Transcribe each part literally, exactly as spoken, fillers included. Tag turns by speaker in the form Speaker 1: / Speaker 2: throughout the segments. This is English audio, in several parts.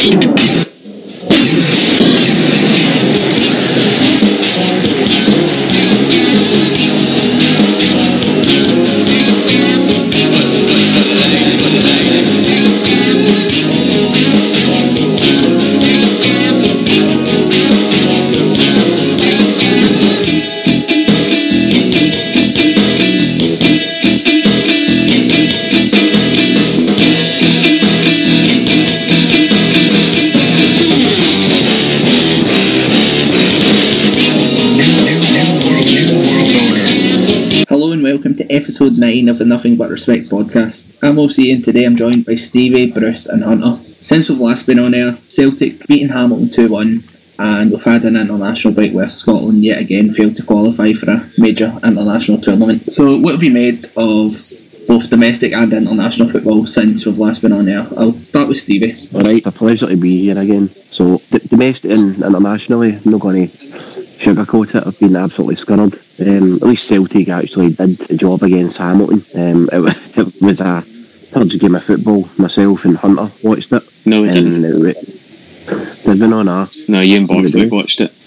Speaker 1: Episode nine of the Nothing But Respect podcast. I'm O C and today I'm joined by Stevie, Bruce and Hunter. Since we've last been on air, Celtic beating Hamilton two one and we've had an international break where Scotland yet again failed to qualify for a major international tournament. So what have you made of both domestic and international football since we've last been on air? I'll start with Stevie.
Speaker 2: Alright, it's a pleasure to be here again. So d- domestic and internationally, I'm not going to sugarcoat it, I've been absolutely scurred. Um, at least Celtic actually did the job against Hamilton. Um, it, was, it was a third game of football. Myself and Hunter watched it.
Speaker 3: No, we didn't.
Speaker 2: It, did we not? Nah.
Speaker 3: No, you and Boxley watched it.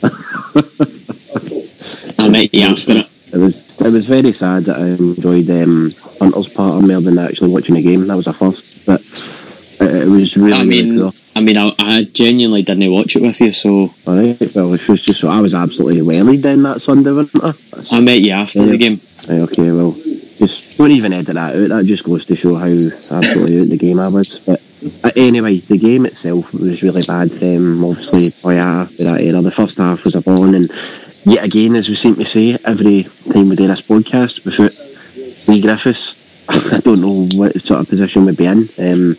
Speaker 3: I met you after it.
Speaker 2: It was, it was very sad that I enjoyed um, Hunter's part of more than actually watching the game. That was a first, but it, it was really,
Speaker 3: I mean,
Speaker 2: really cool.
Speaker 3: I mean, I, I genuinely didn't watch it with you, so...
Speaker 2: Alright, well, it was just, I was absolutely wellied then that Sunday, wasn't I?
Speaker 3: I met you after
Speaker 2: yeah.
Speaker 3: the game.
Speaker 2: Right, okay, well, just don't even edit that out, that just goes to show how absolutely out the game I was. But uh, anyway, the game itself was really bad. Um, obviously, Boyata, that era, the first half was a ball, and yet again, as we seem to say, every time we do this podcast, without Lee Griffiths, I don't know what sort of position we'd be in. Um,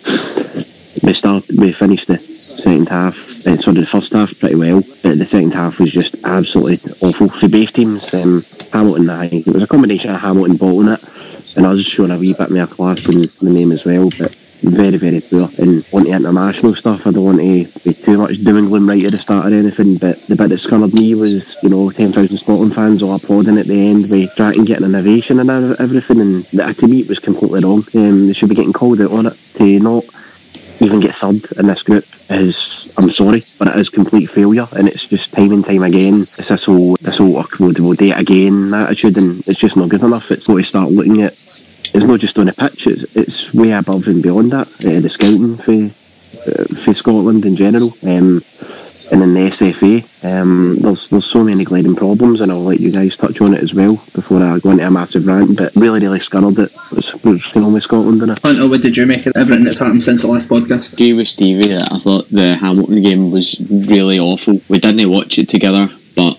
Speaker 2: We start, we finished the second half, uh, sorry, the first half pretty well, but the second half was just absolutely awful for both teams. Um, Hamilton, I think it was a combination of Hamilton bolting it, and I was showing a wee bit more class in the name as well, but very, very poor. And on to international stuff, I don't want to be too much doom and gloom right at the start or anything, but the bit that scurred me was, you know, ten thousand Scotland fans all applauding at the end, with Dragon getting an ovation and everything, and that, to me it was completely wrong. Um, they should be getting called out on it. To not even get third in this group is, I'm sorry, but it is complete failure, and it's just time and time again, it's this whole, this whole we'll, we'll do it again attitude, and it's just not good enough. It's got to start looking at, it's not just on the pitch, it's, it's way above and beyond that, uh, the scouting for, uh, for Scotland in general, um, and in the S F A, um, there's there's so many glaring problems, and I'll let you guys touch on it as well before I go into a massive rant, but really, really scurred it. It's going on with Scotland, innit?
Speaker 1: Hunter, what did you make of everything that's happened since the last podcast?
Speaker 3: I agree with Stevie that I thought the Hamilton game was really awful. We didn't watch it together, but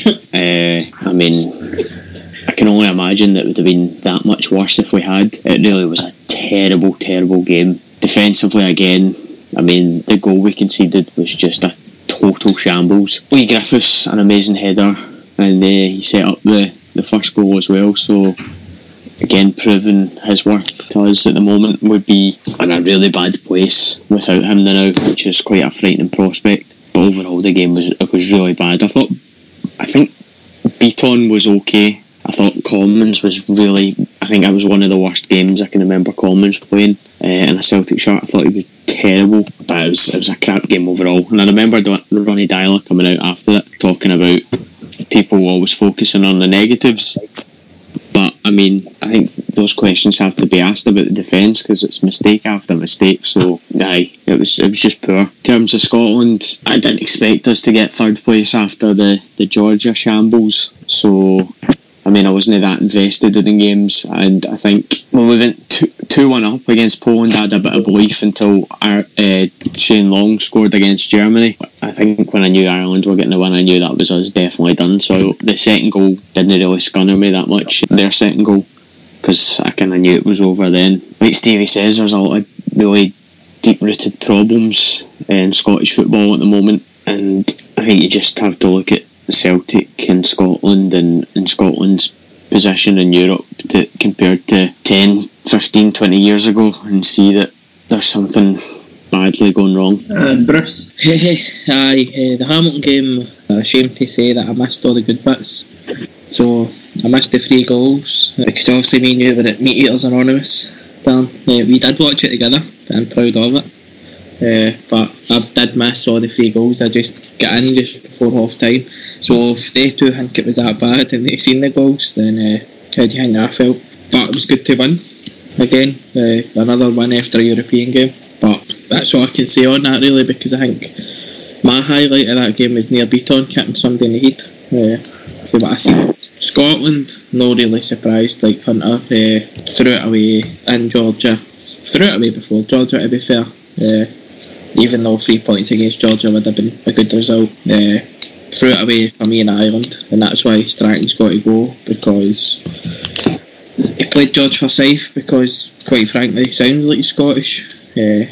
Speaker 3: uh, I mean, I can only imagine that it would have been that much worse if we had. It really was a terrible, terrible game. Defensively, again, I mean, the goal we conceded was just a total shambles. Lee Griffiths, an amazing header, and uh, he set up the, the first goal as well, so again proving his worth to us at the moment. Would be in a really bad place without him now, which is quite a frightening prospect. But overall the game was it was really bad. I thought I think Beaton was okay. I thought Commons was really, I think that was one of the worst games I can remember Commons playing uh, in a Celtic shirt. I thought he was terrible, but it was, it was a crap game overall. And I remember Ronnie Dyler coming out after it talking about people always focusing on the negatives, but I mean, I think those questions have to be asked about the defence, because it's mistake after mistake. So aye, it was it was just poor. In terms of Scotland, I didn't expect us to get third place after the, the Georgia shambles, so I mean, I wasn't that invested in the games, and I think when we went two one up against Poland, I had a bit of belief until our, uh, Shane Long scored against Germany. I think when I knew Ireland were getting the win, I knew that was us definitely done. So the second goal didn't really scunner me that much, their second goal, because I kind of knew it was over then. Like Stevie says, there's a lot of really deep-rooted problems in Scottish football at the moment, and I think you just have to look at Celtic in Scotland and in Scotland's position in Europe to, compared to ten, fifteen, twenty years ago, and see that there's something badly going wrong.
Speaker 1: And Bruce?
Speaker 4: Aye, uh, the Hamilton game, I'm ashamed to say that I missed all the good bits. So I missed the three goals, because obviously me and you were at Meat Eaters Anonymous. Dan, uh, we did watch it together, and I'm proud of it. uh, but I did miss all the three goals. I just got in just before half time. So if they two think it was that bad and they've seen the goals, then uh, how do you think I felt? But it was good to win again, uh, another win after a European game. But that's all I can say on that really, because I think my highlight of that game was Neil Beaton kicking somebody in the head. Uh, for what I see. Scotland, no really surprised, like Hunter, uh, threw it away in Georgia, threw it away before Georgia to be fair, uh, even though three points against Georgia would have been a good result, uh, threw it away for me in Ireland, and that's why Stratton's got to go, because he played George Forsyth, because quite frankly he sounds like he's Scottish. uh,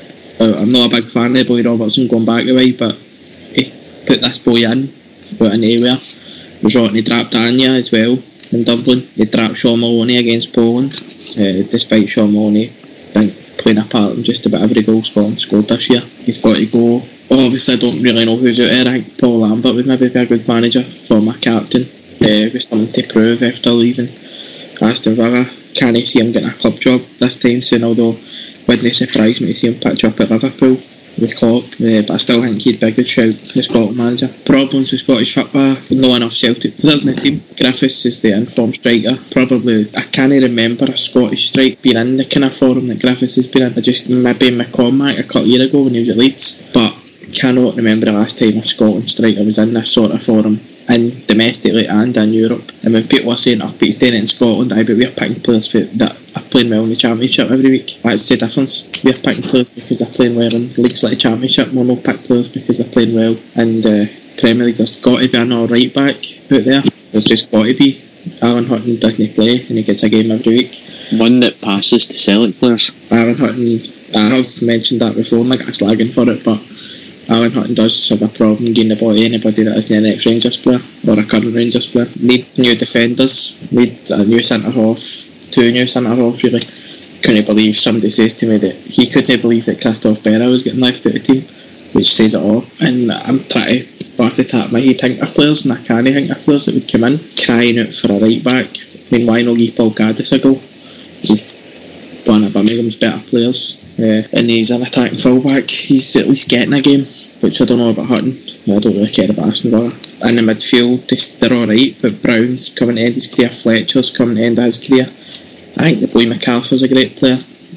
Speaker 4: I'm not a big fan of Boy Robertson going back away, but he put this boy in without anywhere. Was right, and he dropped Anya as well in Dublin. He dropped Sean Maloney against Poland, uh, despite Sean Maloney playing a part in just about every goal Scotland scored this year. He's got to go. Obviously I don't really know who's out there. I think Paul Lambert would maybe be a good manager, former captain, uh, with something to prove after leaving Aston Villa. Can't see him getting a club job this time soon, although wouldn't it surprise me to see him pitch up at Liverpool with Klopp, uh, but I still think he'd be a good shout for the Scotland manager. Problems with Scottish football, no enough Celtic players in the team. Griffiths is the informed striker. Probably, I can't remember a Scottish strike being in the kind of form that Griffiths has been in. I just, maybe McCormack a couple of years ago when he was at Leeds, but cannot remember the last time a Scotland striker was in this sort of form, and domestically and in Europe. And when people are saying, oh, but he's doing it in Scotland, I bet we're picking players for, that are playing well in the Championship every week. That's the difference. We're picking players because they're playing well in leagues like the Championship. We'll not pick players because they're playing well in the Premier League. There's got to be an all right back out there. There's just got to be. Alan Hutton doesn't play and he gets a game every week.
Speaker 3: One that passes to Celtic players.
Speaker 4: Alan Hutton, I have mentioned that before and I got slagging for it, but Alan Hutton does have a problem getting the ball to anybody that isn't an ex-Rangers player or a current Rangers player. Need new defenders, need a new centre-half, two new centre-halves really. Couldn't believe somebody says to me that he couldn't believe that Christophe Berra was getting left out of the team, which says it all. And I'm trying to, off the top of my head, think of players, and I can't think of players that would come in crying out for a right back. I mean, why not give Paul Gaddis a go? He's one of Birmingham's better players. Uh, and he's an attacking fullback. He's at least getting a game, which I don't know about Hutton. I don't really care about Aston Villa. In the midfield, they're alright, but Brown's coming to end his career, Fletcher's coming to end his career. I think the boy McAllister's a great player.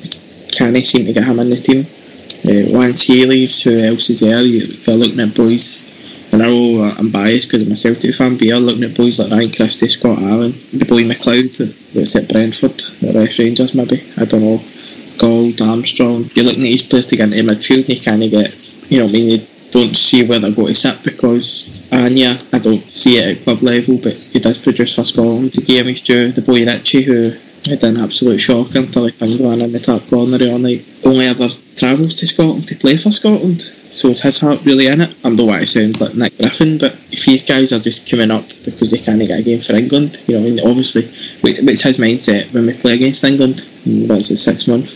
Speaker 4: Can't seem to get him in the team. Uh, once he leaves, who else is there? You're looking at boys, and I know I'm biased because I'm a Celtic fan, but you're looking at boys like Ryan Christie, Scott Allen, the boy McLeod that's at Brentford, or West Rangers maybe, I don't know. Gold, Armstrong. You're looking at these players to get into midfield and you can't get, you know, I mean, you don't see where they're going to sit because Anya, I don't see it at club level, but he does produce for Scotland. The game is due, the boy Richie, who had an absolute shocker until he found one in the top corner the other night, only ever travels to Scotland to play for Scotland. So is his heart really in it? I don't want to sound like Nick Griffin, but if these guys are just coming up because they can't get a game for England, you know, I mean, obviously, it's his mindset when we play against England, what's it, six months?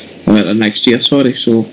Speaker 4: Or next year, sorry. So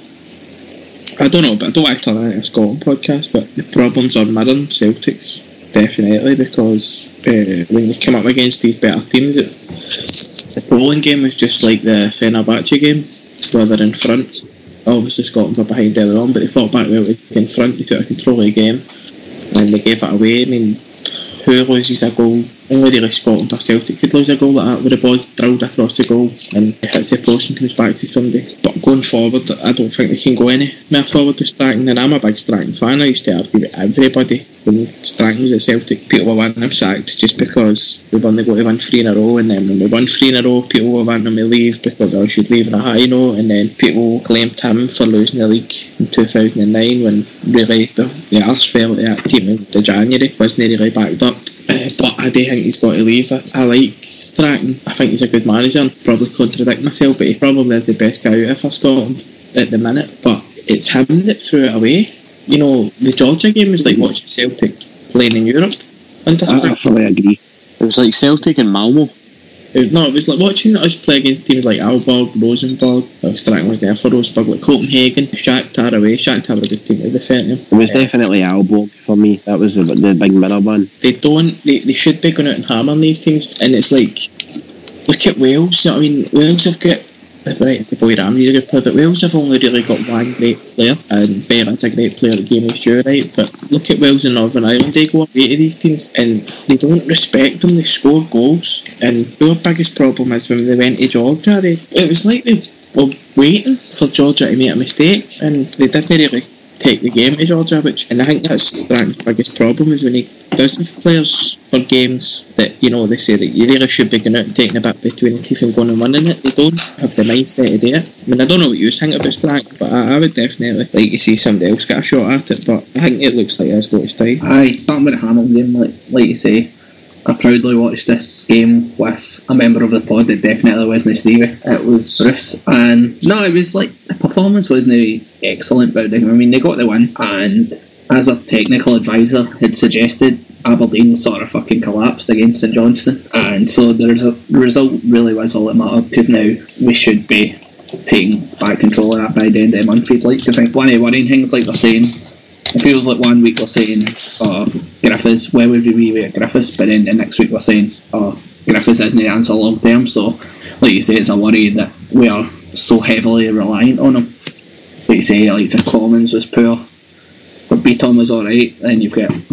Speaker 4: I don't know, but I don't want to turn it into a Scotland podcast, but the problems are mirroring Celtic's definitely, because uh, when you come up against these better teams, it, the Poland game was just like the Fenerbahce game, where they're in front. Obviously Scotland were behind earlier on, but they fought back well in front. They took control of the game and they gave it away. I mean, who loses a goal? Only really Scotland or Celtic could lose a goal like that, where the ball's drilled across the goal and hits the post and comes back to somebody. But going forward, I don't think they can go any more forward with Stratton, and I'm a big Stratton fan. I used to argue with everybody when Stratton was at Celtic. People were wanting him sacked just because we won the go to win three in a row, and then when we won three in a row, people were wanting him to leave because I should leave on a high note, and then people claimed him for losing the league in two thousand nine when really the, the arse fell at that team in the January wasn't really backed up. Uh, but I do think he's got to leave. I, I like Stratton. I think he's a good manager. I'll probably contradict myself, but he probably is the best guy out for Scotland at the minute. But it's him that threw it away. You know, the Georgia game was like watching Celtic playing in Europe.
Speaker 2: I fully agree.
Speaker 3: It was like Celtic and Malmo.
Speaker 4: It, no, it was like watching us play against teams like Aalborg, Rosenborg. Like Stratton was there for Rosenborg, like Copenhagen, Shakhtar away. Shakhtar were a good team to defend him.
Speaker 2: It was uh, definitely Aalborg for me. That was the, the big mirror one.
Speaker 4: They don't. They, they should be going out and hammering these teams. And it's like, look at Wales. You know what I mean, Wales have got right, the boy Ramsey's a good player, but Wales have only really got one great player, and Berra's a great player. The game is due, right? But look at Wales and Northern Ireland; they go away to these teams, and they don't respect them. They score goals, and our biggest problem is when they went to Georgia. They, it was like they were waiting for Georgia to make a mistake, and they didn't really take the game to Georgia, which, and I think that's Stratton's biggest problem, is when he does have players for games that, you know, they say that you really should be going out and taking a bit between the teeth and going and winning it. They don't have the mindset to do it. I mean, I don't know what you think about Stratton, but I, I would definitely like to see somebody else get a shot at it, but I think it looks like it's got his time.
Speaker 1: Aye, starting with the Hamilton game, like, like you say, I proudly watched this game with a member of the pod that definitely wasn't Stevie. It was Bruce. And no, it was like, the performance wasn't excellent, but I mean, they got the win. And as a technical advisor had suggested, Aberdeen sort of fucking collapsed against St Johnstone. And so the resu- result really was all that mattered, because now we should be taking back control of that by the end of the month, you'd like to think. One of the worrying things, like they're saying, it feels like one week we're saying, oh, Griffiths, where would we be with Griffiths? But then the next week we're saying, oh, Griffiths isn't the answer long term. So, like you say, it's a worry that we are so heavily reliant on him. Like you say, like the Commons was poor, but B-Tom was alright. Then you've got,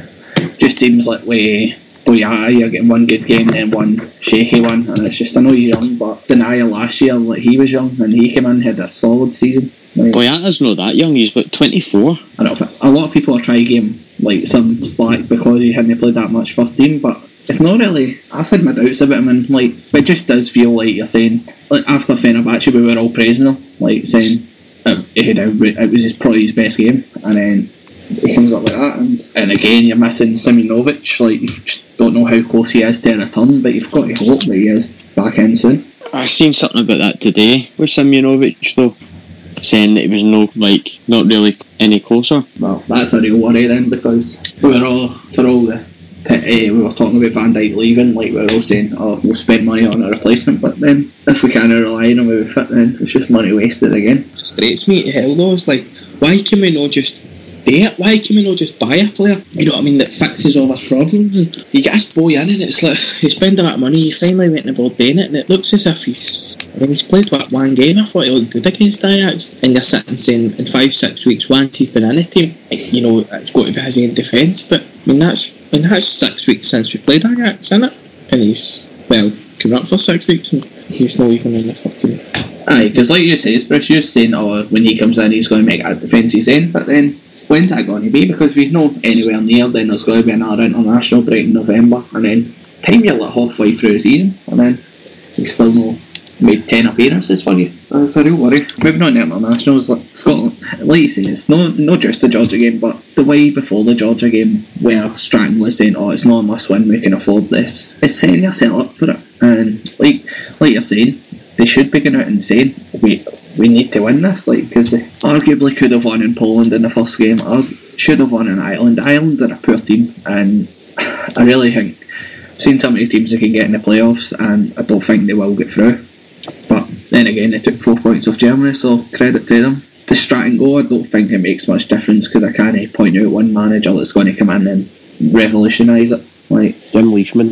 Speaker 1: just seems like we, Boyata, you're getting one good game, then one shaky one, and it's just, I know you're young, but Denial last year, like he was young, and he came in, had a solid season. Like,
Speaker 3: Boyata's not that young, he's about twenty-four.
Speaker 1: I know, but a lot of people are trying to give him like some slack because he hadn't played that much first team, but it's not really. I've had my doubts about him, and like, it just does feel like you're saying, like after Fenerbahce we were all praising him, like saying it, it, had, it was his, probably his best game, and then he comes up like that, and, and again you're missing Simjonovic. Like, you just don't know how close he is to a return, but you've got to hope that he is back in soon.
Speaker 3: I seen something about that today with Simjonovic though, saying that he was no, like, not really any closer.
Speaker 1: Well, that's a real worry then, because we were all, for all the, uh, we were talking about Van Dijk leaving, like we were all saying, oh, we'll spend money on a replacement, but then if we can't rely on him with fit, then it's just money wasted again.
Speaker 4: It frustrates me to hell though. It's like, why can we not just do it? Why can we not just buy a player, you know what I mean, that fixes all our problems? And you get this boy in, and it's like, you spend a lot of money, you finally went in the board doing it, and it looks as if he's, I mean, he's played what, one game. I thought he looked good against Ajax, and you're sitting saying in five, six weeks, once he's been in the team, you know, it's got to be his own defence. But I mean, that's I mean, that's six weeks since we played Ajax, isn't it? And he's, well, coming up for six weeks, and he's not even in the fucking.
Speaker 1: Aye, because like you say, Bruce, you're saying, oh, when he comes in, he's going to make that defensive end, but then when's that going to be? Because if he's not anywhere near, then there's going to be another international break in November, and then time you're like halfway through the season, and then he's still not made ten appearances for you. That's a real worry. Moving on to internationals, like Scotland, like you say, it's not, not just the Georgia game, but the way before the Georgia game where Stratton was saying, oh, it's not a must win, we can afford this, it's setting yourself up for it. And like like you're saying, they should be going out and saying, we we need to win this, like, because they arguably could have won in Poland in the first game, or should have won in Ireland. Ireland are a poor team, and I really think I've seen so many teams that can get in the playoffs, and I don't think they will get through. But then again, they took four points off Germany, so credit to them. To Stratton go, I don't think it makes much difference, because I can't point out one manager that's going to come in and revolutionise it. Like
Speaker 2: Jim Leishman.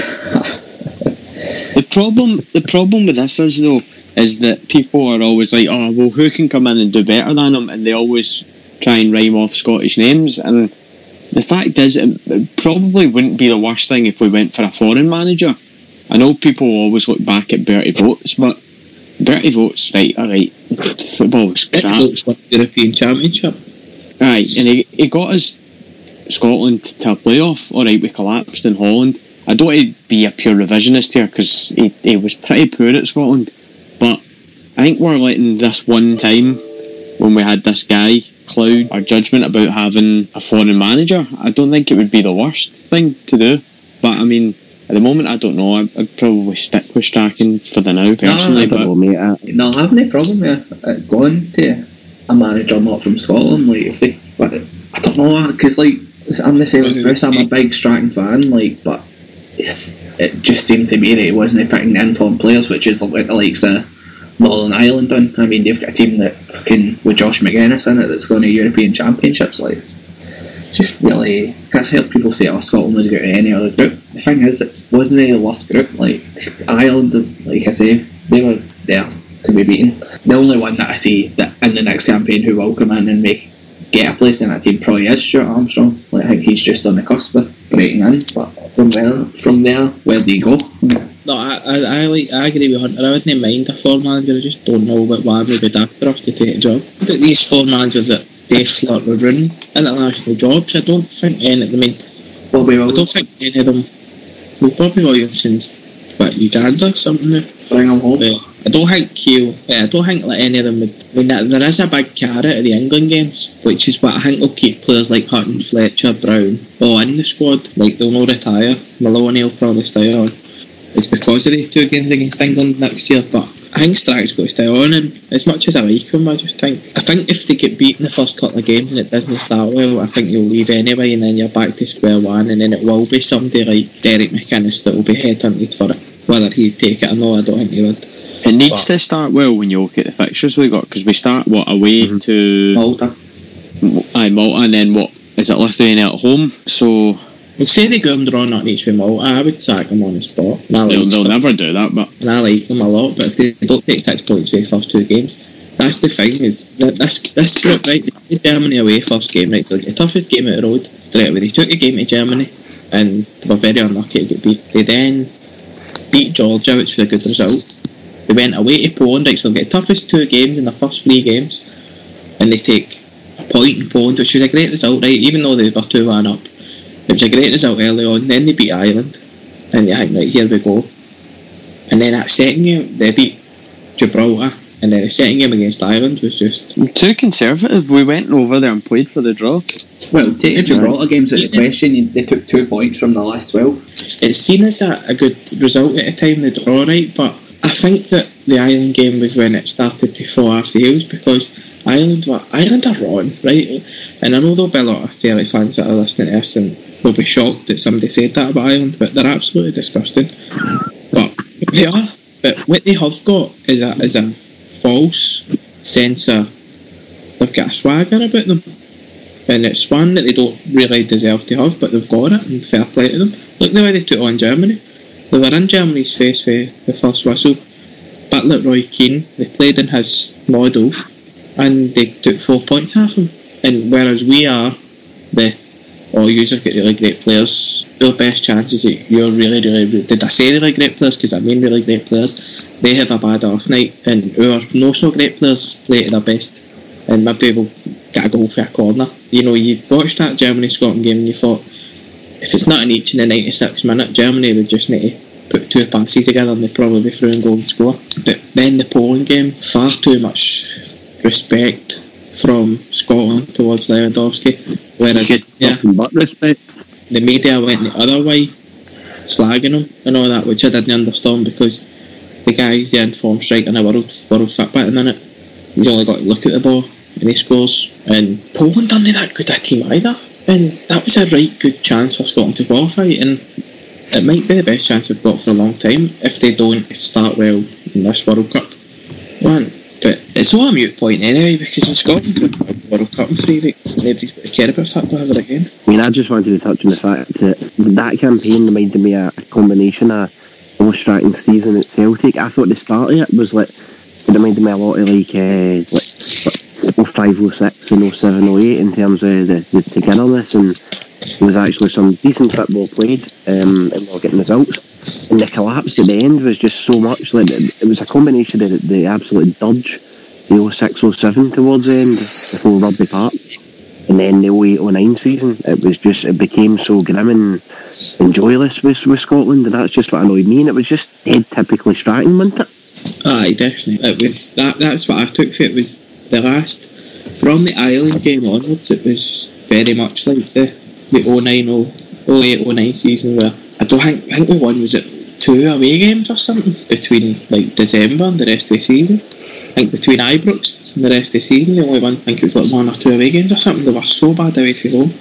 Speaker 3: The problem, the problem with this is though, is that people are always like, oh, well, who can come in and do better than him? And they always try and rhyme off Scottish names. And the fact is, it, it probably wouldn't be the worst thing if we went for a foreign manager. I know people always look back at Bertie Vogts, but Bertie Vogts, right, alright, football was crap.
Speaker 4: Bertie Vogts won the European Championship.
Speaker 3: Aye, and he, he got us Scotland to a playoff. Alright, we collapsed in Holland. I don't want to be a pure revisionist here, because he, he was pretty poor at Scotland, but I think we're letting this one time, when we had this guy cloud our judgment about having a foreign manager. I don't think it would be the worst thing to do, but I mean, at the moment I don't know. I'd, I'd probably stick with Strachan for the now, personally.
Speaker 1: No, I don't
Speaker 3: but
Speaker 1: know, mate. No, I have no problem with it going to a manager not from Scotland. Like, if they, but I don't know, because like I'm the same as Bruce. I'm a big Strachan fan, like, but it's, it just seemed to me that he wasn't picking the informed players, which is like the likes of Northern Ireland done. I mean, they've got a team that fucking with Josh McGuinness in it that's going to European Championships. Like, it's just really, I've heard people say, oh, Scotland would go to any other group. The thing is, it wasn't a worst group. Like Ireland, like I say, they were there to be beaten. The only one that I see that in the next campaign who will come in and make get a place in that team probably is Stuart Armstrong. Like, I think he's just on the cusp of breaking in. But from there, from there, where do you go?
Speaker 4: No, I, I, I like I agree with Hunter. I wouldn't mind a floor manager. I just don't know what one would be after us to take a job. But these floor managers that they flirt with running international jobs, I don't think any. I mean,
Speaker 1: Bobby
Speaker 4: I don't think any of them. Well, Bobby Williamson's what, Uganda or something now.
Speaker 1: Bring him home.
Speaker 4: Yeah. I don't think he'll. Yeah, I don't think like any of them would. I mean, there is a big carrot at the England games, which is what I think will keep players like Hutton, Fletcher, Brown all in the squad. Like, they'll not retire. Maloney will probably stay on. It's because of the two games against England next year, but I think Strack's got to stay on, and as much as I like him, I just think I think if they get beaten the first couple of games and it doesn't start well, I think you'll leave anyway, and then you're back to square one, and then it will be somebody like Derek McInnes that will be headhunted for it. Whether he'd take it or no, I don't think he would.
Speaker 3: It needs but, to start well when you look at the fixtures we got, because we start what away mm-hmm. to
Speaker 1: Malta,
Speaker 3: aye Malta, and then what is it, Lithuania at home? So.
Speaker 4: We'll say they go and draw not each with Malta. I would sack them on the spot.
Speaker 3: They'll, like they'll never do that, but
Speaker 4: and I like them a lot. But if they don't take six points for the first two games, that's the thing. Is that this this group, right? They played Germany away first game, right? Like the toughest game out the road. Straight away, they took a game to Germany, and they were very unlucky to get beat. They then beat Georgia, which was a good result. They went away to Poland, right? So they get the toughest two games in the first three games, and they take a point in Poland, which was a great result, right? Even though they were two one up. It was a great result early on. Then they beat Ireland, and you think, right, here we go. And then that second game, they beat Gibraltar, and then the second game against Ireland was just
Speaker 3: too conservative. We went over there and played for the draw.
Speaker 1: Well, take the Gibraltar games at the question. They took two points from the last twelve.
Speaker 4: It's seen as a, a good result at the time, the draw, right? But I think that the Ireland game was when it started to fall off the heels, because Ireland were Ireland are rotten, right? And I know there'll be a lot of Celtic fans that are listening to us, and they'll be shocked that somebody said that about Ireland, but they're absolutely disgusting. But they are. But what they have got is a is a false sense of they've got a swagger about them, and it's one that they don't really deserve to have, but they've got it, and fair play to them. Look the way they took on Germany. They were in Germany's face for the first whistle. But like Roy Keane, they played in his model, and they took four points off him. And whereas we are the oh, you've got really great players, your best chances that you're really, really, did I say really great players? Because I mean really great players. They have a bad off night, and our no so great players play to their best, and maybe we'll get a goal for a corner. You know, you watched that Germany-Scotland game and you thought, if it's not in each in the ninety-sixth minute, Germany would just need to put two passes together and they'd probably be through and go and score. But then the Poland game, far too much respect from Scotland towards Lewandowski, whereas yeah,
Speaker 2: but respect.
Speaker 4: The media went the other way, slagging him and all that, which I didn't understand, because the guy's the informed striker in the world, world fit at the minute. He's only got to look at the ball and he scores. And Poland aren't that good a team either, and that was a right good chance for Scotland to qualify, and it might be the best chance they've got for a long time if they don't start well in this World Cup. One, but it's all a mute point anyway, because in Scotland won the World Cup in three weeks, nobody's going to care about football ever again.
Speaker 2: I mean, I just wanted to touch on the fact that that campaign reminded me of a combination of Ostrack's season at Celtic. I thought the start of it was like, it reminded me a lot of like, uh, like oh five, oh six and oh seven, oh eight in terms of the, the togetherness, and there was actually some decent football played, um, and we were getting results. And the collapse at the end was just so much. Like, it was a combination of the, the absolute dodge, the oh six oh seven towards the end, before Rugby Park, and then the oh eight oh nine season. It was just, it became so grim and, and joyless with, with Scotland, and that's just what annoyed me. And it was just dead typically striking, wasn't it?
Speaker 4: Aye, definitely. It was that. That's what I took for it. Was the last from the Ireland game onwards. It was very much like the the oh nine oh eight oh nine season, where I don't think I think we won, was it two away games or something between like December and the rest of the season. I think between Ibrox and the rest of the season they only won, I think it was like one or two away games or something. They were so bad away to home,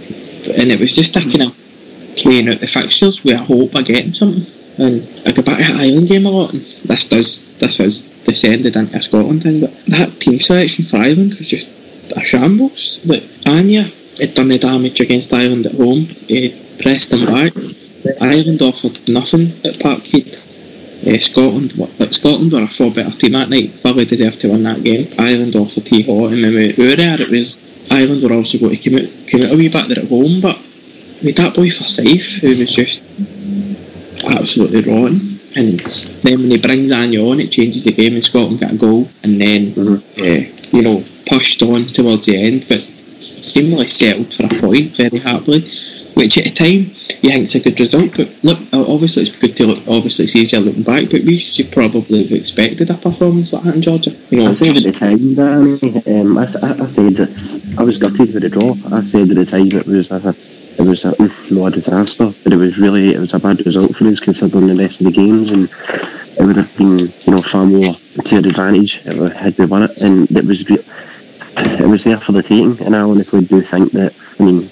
Speaker 4: and it was just a kind of playing out the fixtures with a hope of getting something. And I go back to the Ireland game a lot, and this does this was descended into a Scotland thing, but that team selection for Ireland was just a shambles. Like Anya had done the damage against Ireland at home, he pressed them back. Ireland offered nothing at Parkhead, Uh, Scotland, like Scotland were a far better team that night. Fully deserved to win that game. Ireland off the tee hot, and when we were there, it was Ireland were obviously going to come out, come out a wee bit there at home, but with that boy Forsyth, who was just absolutely rotten, and then when he brings Anya on, it changes the game, and Scotland get a goal, and then uh, you know pushed on towards the end, but seemingly settled for a point very happily. Which at the time you think it's a good result, but look, obviously it's good to look. Obviously it's easier looking back, but we should probably have expected a performance like that in Georgia. You know,
Speaker 2: I said at the time that um, I, I, I said that I was gutted with the draw. I said at the time it was a, it was a, no a disaster, but it was really it was a bad result for us considering the rest of the games, and it would have been you know far more to our advantage if we had we won it, and it was it was there for the taking. And I honestly do think that I mean.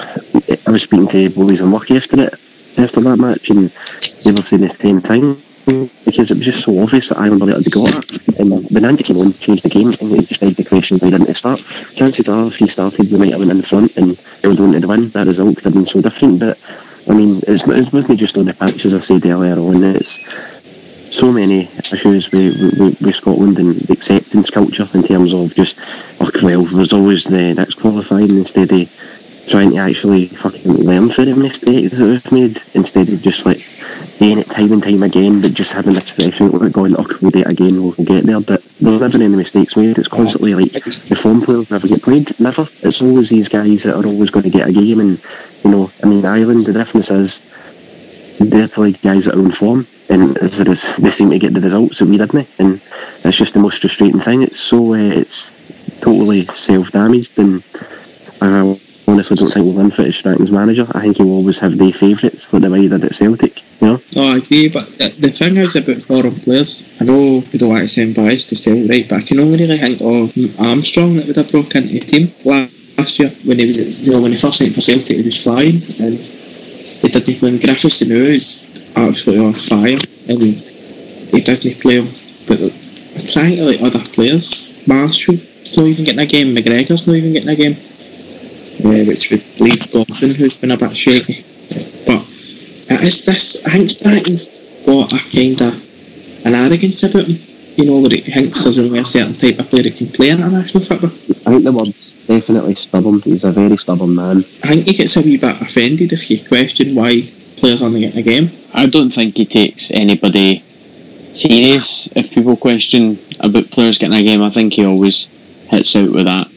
Speaker 2: I was speaking to boys on work yesterday after that match, and they were saying the same thing because it was just so obvious that Ireland were able to got it. And when Andy came on, changed the game, and it just begged the question why didn't it start. Chances are, if he started, we might have went in front and they would have wanted to win. That result could have been so different. But I mean, it's, it wasn't just on the pitch, as I said earlier on. It's so many issues with, with, with Scotland and the acceptance culture in terms of just, oh, well, there's always the next qualifying instead of trying to actually fucking learn from the mistakes that we've made instead of just like doing it time and time again, but just having this expression like going, oh, we'll do it again, we'll get there. But there's never any mistakes made. It's constantly like the form players never get played, never. It's always these guys that are always going to get a game. And you know, I mean, Ireland, the difference is they play guys that are in form, and as it is, they seem to get the results that we didn't, and it's just the most frustrating thing. It's so uh, it's totally self-damaged, and I honestly don't think we'll win for Strachan's manager. I think he'll always have the favourites, like the way he did at Celtic, you know?
Speaker 4: No, I agree, but the, the thing is about foreign players, I know we don't want to sound biased to say right, but I can only really think of Armstrong that would have broke into the team last year when he was at, you know, when he first went for Celtic, he was flying, and they didn't play him. Griffiths and who is absolutely on fire, and he doesn't play him. But I'm trying to like other players. Marshall's not even getting a game, McGregor's not even getting a game. Uh, which would leave Gordon, who's been a bit shaky. But it is this, I think Strachan's got a kind of an arrogance about him, you know, where he thinks there's only a certain type of player that can play international football.
Speaker 2: I think the word's definitely stubborn. He's a very stubborn man.
Speaker 4: I think he gets a wee bit offended if you question why players aren't getting a game.
Speaker 3: I don't think he takes anybody serious if people question about players getting a game. I think he always hits out with that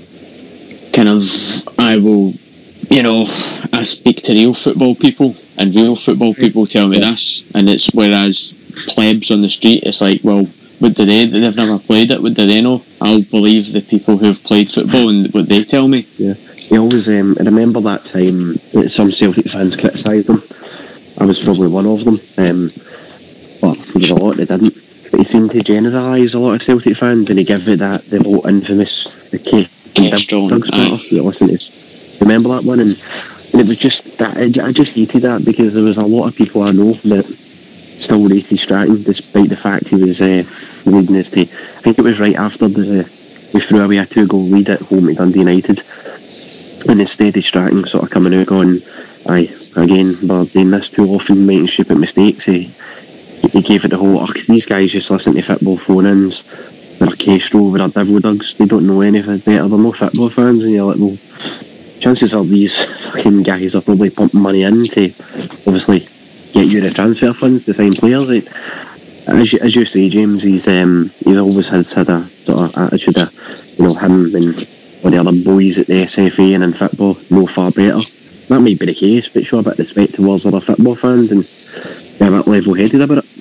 Speaker 3: kind of, I will, you know, I speak to real football people, and real football people tell me this, and it's whereas plebs on the street, it's like, well, what do they, they've never played it, what do they know? I'll believe the people who've played football and what they tell me.
Speaker 2: Yeah, he always, um, I remember that time that some Celtic fans criticised him. I was probably one of them, um, but there was a lot that didn't. But he seemed to generalise a lot of Celtic fans, and he gave it that, the whole infamous, the K.
Speaker 3: Kestrel,
Speaker 2: listen to remember that one, and, and it was just that I just hated that because there was a lot of people I know that still rated Strachan despite the fact he was uh, leading us to, I think it was right after the we threw away a two goal lead at home to Dundee United, and instead of Strachan sort of coming out going, aye, again we're doing this too often, making stupid mistakes, he, he gave it the whole, oh, these guys just listen to football phone-ins, they're Kestrel, they're devil dogs, they don't know anything better, they're no football fans, and you're like, well, chances are these fucking guys are probably pumping money in to obviously get you the transfer funds to sign players. Like, as, you, as you say, James, he's um, he's always has had a sort of attitude of, you know, him and all the other boys at the S F A and in football know far better. That might be the case, but show a bit of respect towards other football fans and be a bit level-headed about it.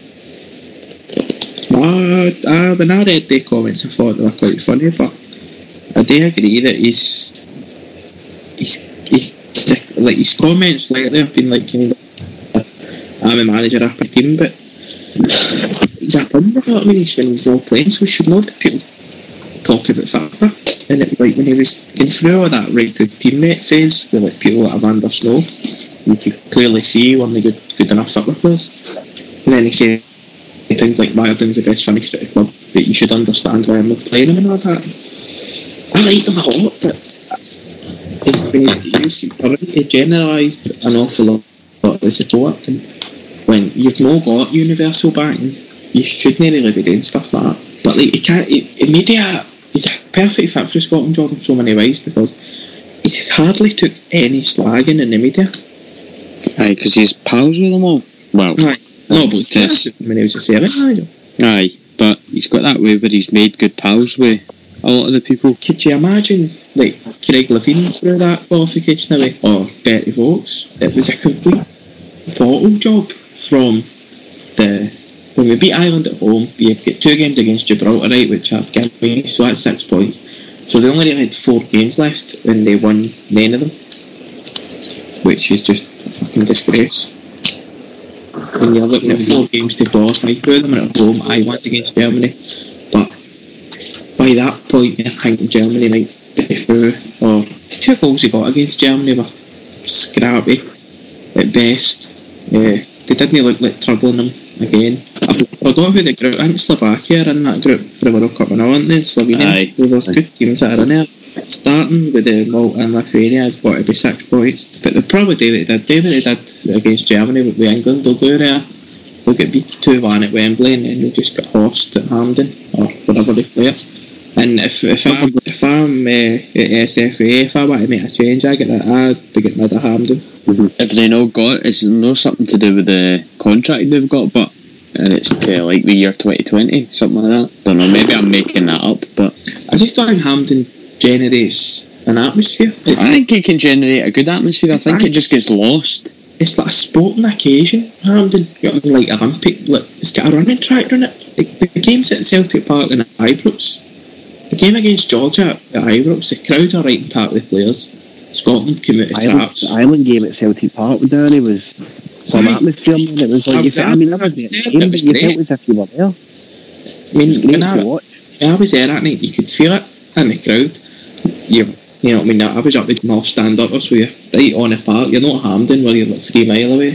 Speaker 4: Uh, uh, when I read the comments, I thought they were quite funny, but I do agree that he's, he's, he's like his comments lately have been like, kind of, I'm a manager of a team, but he's a pundit, you know what I mean? He's when he's not playing, so we should know that people talk about football. And it, like when he was going through all that right good teammate phase with like people like Amanda Snow, you could clearly see he wasn't good, good enough football players. And then he said things like Wireden's the best finished at a club, but you should understand why I'm not playing him and all that. I like him a lot, but it's when he, he generalised an awful lot of the support, and when you've not got universal backing, you shouldn't really be doing stuff like that. But like, he can't. He, he made it a, he's a perfect fit for the Scotland job in so many ways because he's hardly took any slagging in the media.
Speaker 3: Aye, because he's pals with them all. Well,
Speaker 4: Aye. No, but
Speaker 3: yes.
Speaker 4: when he was a Celtic manager.
Speaker 3: Aye, but he's got that way where he's made good pals with a lot of the people.
Speaker 4: Could you imagine, like, Craig Levine through that qualification away, or Bertie Vogts? It was a complete bottle job from the... When we beat Ireland at home, you've got two games against Gibraltar, right, which I've given me, so that's six points. So they only really had four games left, and they won nine of them, which is just a fucking disgrace. When you're looking at four games to qualify, two of them are at home, I one's against Germany, but by that point you're thinking Germany might be through, or the two goals he got against Germany were scrappy at best. Uh, they didn't look like troubling them again. I forgot who the group, I think Slovakia are in that group for the World Cup now, aren't they? Slovenia, there's good teams that are in there. Starting with the Malta and Lithuania has got to be six points, but they'll probably do what they did, do what they did against Germany with England. They'll go there, they'll get beat two one at Wembley, and then they'll just get horsed at Hampden or wherever they play it. And if if I'm if I'm uh, at S F A, if I want to make a change, I get that I'd be getting rid of Hampden.
Speaker 3: Mm-hmm. If they not got, it's no something to do with the contract they've got, but and it's to like the year twenty twenty, something like that. Don't know, maybe I'm making that up, but
Speaker 4: I just don't think Hampden generates an atmosphere. It,
Speaker 3: I think it can generate a good atmosphere. I think it just gets lost.
Speaker 4: It's like a sporting occasion, Hampden. You know, like Olympic, like, it's got a running track on it. Like, the games at Celtic Park and at Ibrox, the game against Georgia at Ibrox, the crowd are right on top of the players. Scotland came out of traps.
Speaker 2: The Ireland game at Celtic Park with Danny was some
Speaker 4: Aye.
Speaker 2: atmosphere, man. It was like, you felt, I mean, that was the game, but you felt as if you were there.
Speaker 4: I mean,
Speaker 2: Great
Speaker 4: when I,
Speaker 2: to watch.
Speaker 4: when I was there that night, you could feel it in the crowd. You, you know what I mean? I was up with North stand-uppers, so you're right on the park. You're not Hampden, where you're like three mile away.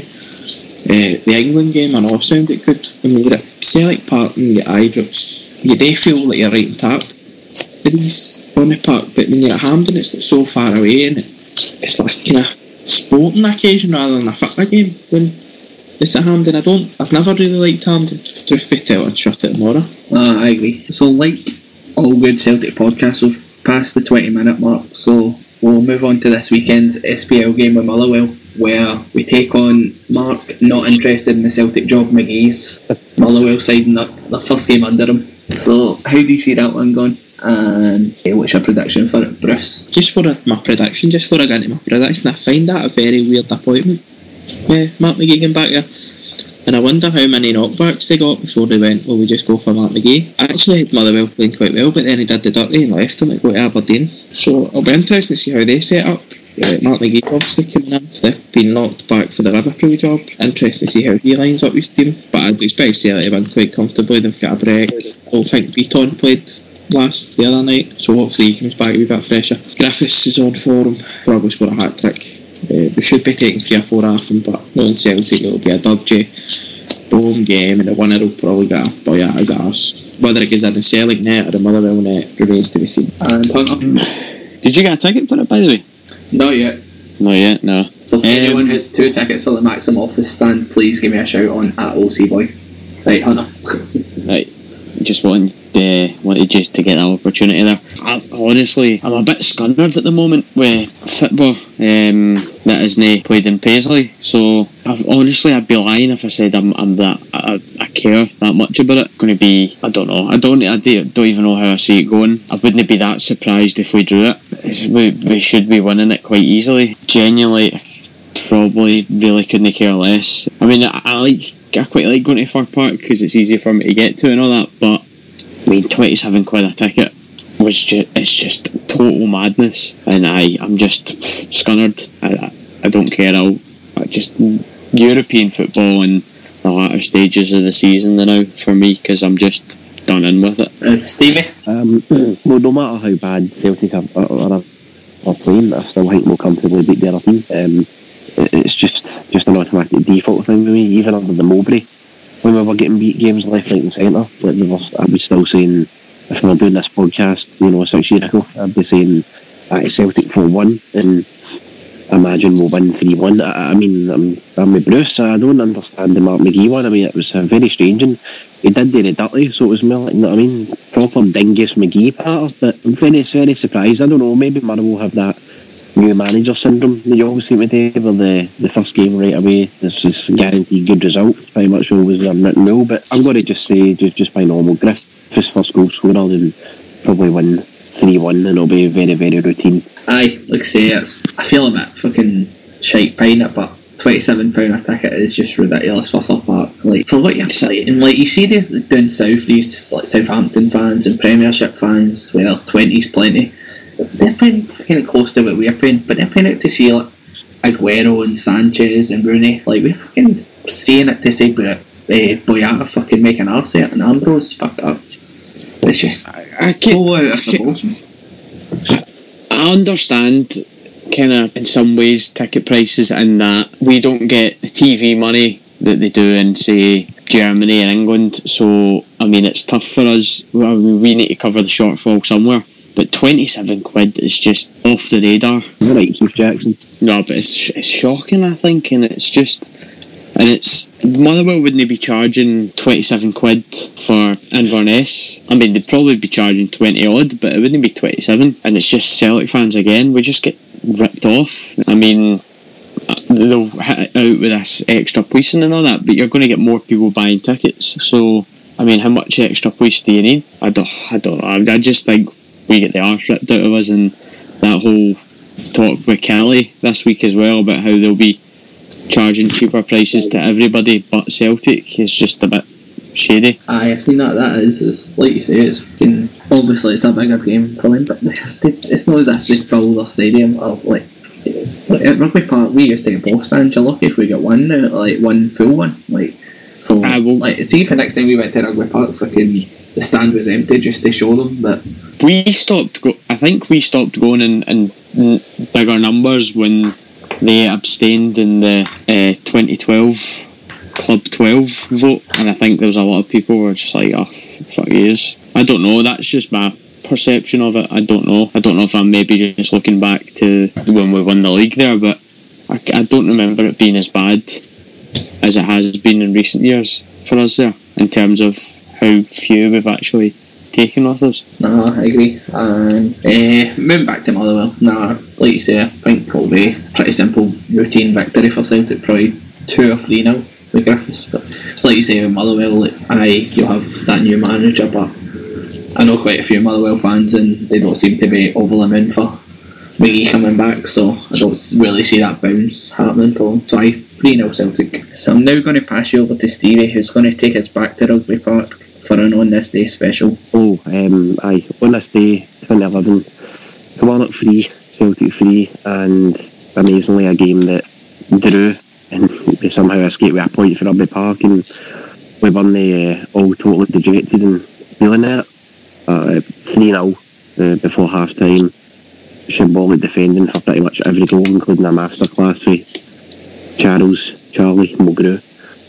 Speaker 4: Uh, the England game, I know, sounded good. When you're at Celtic Park and you're at Ibrox, you do feel like you're right on top of these on the park, but when you're at Hampden, it's like so far away, and it's like a kind of sporting occasion rather than a football game. When it's at Hampden, I don't, I've never really liked Hampden. Truth be told, I'd shut it tomorrow.
Speaker 1: Uh, I agree. So, like all good Celtic podcasts, we've passed the twenty minute mark, so we'll move on to this weekend's S P L game with Motherwell, where we take on Mark, not interested in the Celtic job, McGee's Motherwell side in their first game under him. So, how do you see that one going? And uh, what's your prediction for it, Bruce?
Speaker 4: Just for a, my prediction, just for I get into my prediction, I find that a very weird appointment. Yeah, Mark McGee getting back there. And I wonder how many knockbacks they got before they went, well, we just go for Mark McGee. I actually had Motherwell playing quite well, but then he did the dirty and left him to go to Aberdeen. So it'll be interesting to see how they set up. Yeah, Mark McGee obviously coming in, they've been knocked back for the Liverpool job. Interesting to see how he lines up his team. But I'd expect Celtic to win quite comfortably. They've got a break. I don't think Beaton played last the other night, so hopefully he comes back a wee bit fresher. Griffiths is on form, probably score a hat trick. Uh, we should be taking three or four off him, but knowing Celtic, it'll be a dodgy home game, and the winner will probably get a boy at his arse. Whether it goes in the Celtic net or the Motherwell net remains to be seen.
Speaker 1: And Hunter?
Speaker 3: Did you get a ticket for it, by the way?
Speaker 1: Not yet.
Speaker 3: Not yet, no.
Speaker 1: So if
Speaker 3: Um,
Speaker 1: anyone has two tickets for the Maxim office stand, please give me a shout on at O C Boy. Right, Hunter.
Speaker 3: Right, just wanted, uh, wanted you to get that opportunity there. I, honestly, I'm a bit scunnered at the moment with football um, that isn't played in Paisley. So I've, honestly, I'd be lying if I said I'm, I'm that I, I care that much about it. Going to be, I don't know. I don't, I don't even know how I see it going. I wouldn't be that surprised if we drew it. It's, we, we should be winning it quite easily. Genuinely, probably really couldn't care less. I mean, I, I like. I quite like going to Fir Park because it's easier for me to get to and all that, but I mean, twenty-seven quid a ticket was just, it's just total madness, and I, I'm just scunnered. I, I don't care. I'll, I just European football in the latter stages of the season now for me, because I'm just done in with it.
Speaker 1: And Stevie?
Speaker 2: Um, well, no matter how bad Celtic are, are, are, are playing, I still think we'll comfortably beat the other team. Um, it's just just an automatic default thing for me. Even under the Mowbray, when we were getting beat games left, right and centre, like we were, I was still saying, if we were doing this podcast, you know, six years ago, I'd be saying that Celtic four one, and imagine we'll win three one. I, I mean, I'm, I'm with Bruce. I don't understand the Mark McGee one. I mean, it was uh, very strange, and he did do the dirty, so it was more like, you know what I mean, proper dingus McGee pattern. But I'm very, very surprised. I don't know, maybe Murray will have that new manager syndrome that you always seem to do, where the, the first game right away is just guaranteed good result. Pretty much always a written rule. But I'm going to just say, just, just by normal, Griffith's first goal scorer, and probably win three one, and it'll be very, very routine.
Speaker 1: Aye, like I say, it's, I feel a bit fucking shite paying it, but twenty-seven pounds a ticket is just ridiculous for Thurles Park. Like, for what you're saying, like, you see these down south, these like Southampton fans and Premiership fans, where twenty's plenty, they're paying fucking close to what we're paying, but they're paying it to see like Aguero and Sanchez and Rooney. Like, we're fucking saying it to say Boy- uh, Boyata fucking make an arse of it, and Ambrose fuck up. It's just
Speaker 3: I, I
Speaker 1: so out of proportion.
Speaker 3: I understand kind of in some ways ticket prices in that we don't get the T V money that they do in, say, Germany and England, so I mean it's tough for us. Well, we need to cover the shortfall somewhere, but twenty-seven quid is just off the radar.
Speaker 2: You're right, Keith Jackson.
Speaker 3: No, but it's, it's shocking, I think, and it's just, and it's, Motherwell wouldn't be charging twenty-seven quid for Inverness. I mean, they'd probably be charging twenty odd, but it wouldn't be twenty-seven, and it's just Celtic fans again. We just get ripped off. I mean, they'll hit it out with this extra policing and all that, but you're going to get more people buying tickets. So, I mean, how much extra police do you need? I don't, I don't know. I just think we get the arse ripped out of us, and that whole talk with Kelly this week as well about how they'll be charging cheaper prices to everybody but Celtic is just a bit shady.
Speaker 1: Aye, I seen that. That is, it's like you say, it's fucking, obviously it's a bigger game for them, but they, it's not as if they fill their stadium up. Like, like at Rugby Park, we used to get box stands. You're lucky if we get one now, like one full one. Like, so,
Speaker 3: I will,
Speaker 1: like, see if the next time we went to Rugby Park, fucking the stand was empty just to show them that.
Speaker 3: We stopped. Go- I think we stopped going in, in bigger numbers when they abstained in the uh, twenty twelve Club twelve vote, and I think there was a lot of people who were just like, oh, fuck yous. I don't know, that's just my perception of it. I don't know. I don't know if I'm maybe just looking back to when we won the league there, but I, I don't remember it being as bad as it has been in recent years for us there, in terms of how few we've actually taken with us.
Speaker 1: Nah, I agree. And uh, moving back to Motherwell, nah, like you say, I think it'll be pretty simple routine victory for Celtic, probably two or three now with Griffiths. But it's like you say with Motherwell, like, aye, you'll have that new manager, but I know quite a few Motherwell fans and they don't seem to be overly meant for McGee coming back, so I don't really see that bounce happening for them. So I three nil Celtic. So I'm now going to pass you over to Stevie, who's going to take us back to Rugby Park for an On This Day special.
Speaker 2: Oh, um, aye, On This Day, twenty eleven, Kilmarnock free, Celtic free, and amazingly a game that drew, and we somehow escaped with a point for Rugby Park, and we won the uh, all totally dejected and feeling it. Uh, three nil uh, before half time. Shambolic defending for pretty much every goal, including a masterclass with Charles, Charlie, Mulgrew.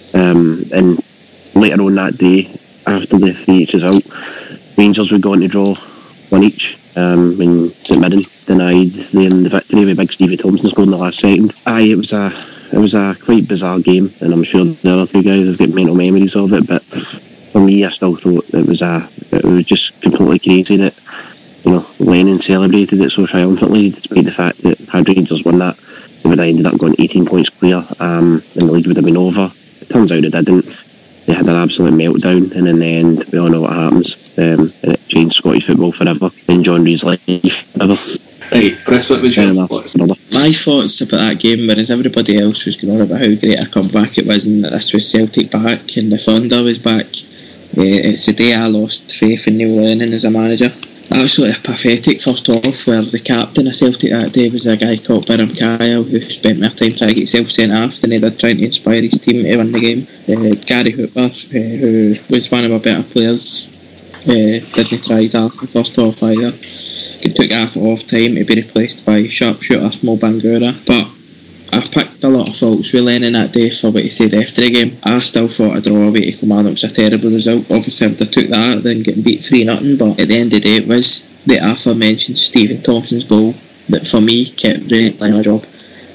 Speaker 2: Um, and later on that day, after the three each is out, Rangers would go on to draw one each, um, when St Mirren denied them the victory with big Stevie Thompson scored in the last second. Aye, it was a it was a quite bizarre game, and I'm sure the other two guys have got mental memories of it, but for me I still thought it was a it was just completely crazy that, you know, Lennon celebrated it so triumphantly, despite the fact that had Rangers won that, they would have ended up going eighteen points clear, um, and the league would have been over. It turns out it didn't. They had an absolute meltdown, and in the end, we all know what happens, um, and it changed Scottish football forever, and John Reid's life forever.
Speaker 1: Right, Chris, what was your thoughts?
Speaker 4: My thoughts about that game, whereas everybody else was going on about how great a comeback it was, and that this was Celtic back, and the Thunder was back. Uh, it's the day I lost faith in Neil Lennon as a manager. Absolutely pathetic first off, where the captain of Celtic that day was a guy called Biram Kyle, who spent more time trying to get himself sent off than he did trying to inspire his team to win the game. Uh, Gary Hooper, uh, who was one of our better players, uh, didn't try his arse in the first half either. He took half off time to be replaced by sharpshooter Mo Bangura. But I picked a lot of faults with Lennon that day for what he said after the game. I still thought a draw away to Kilmarnock was a terrible result. Obviously, I would have took that, then getting beat three nothing. But at the end of the day, it was the aforementioned Stephen Thompson's goal that, for me, kept Rangers in a job.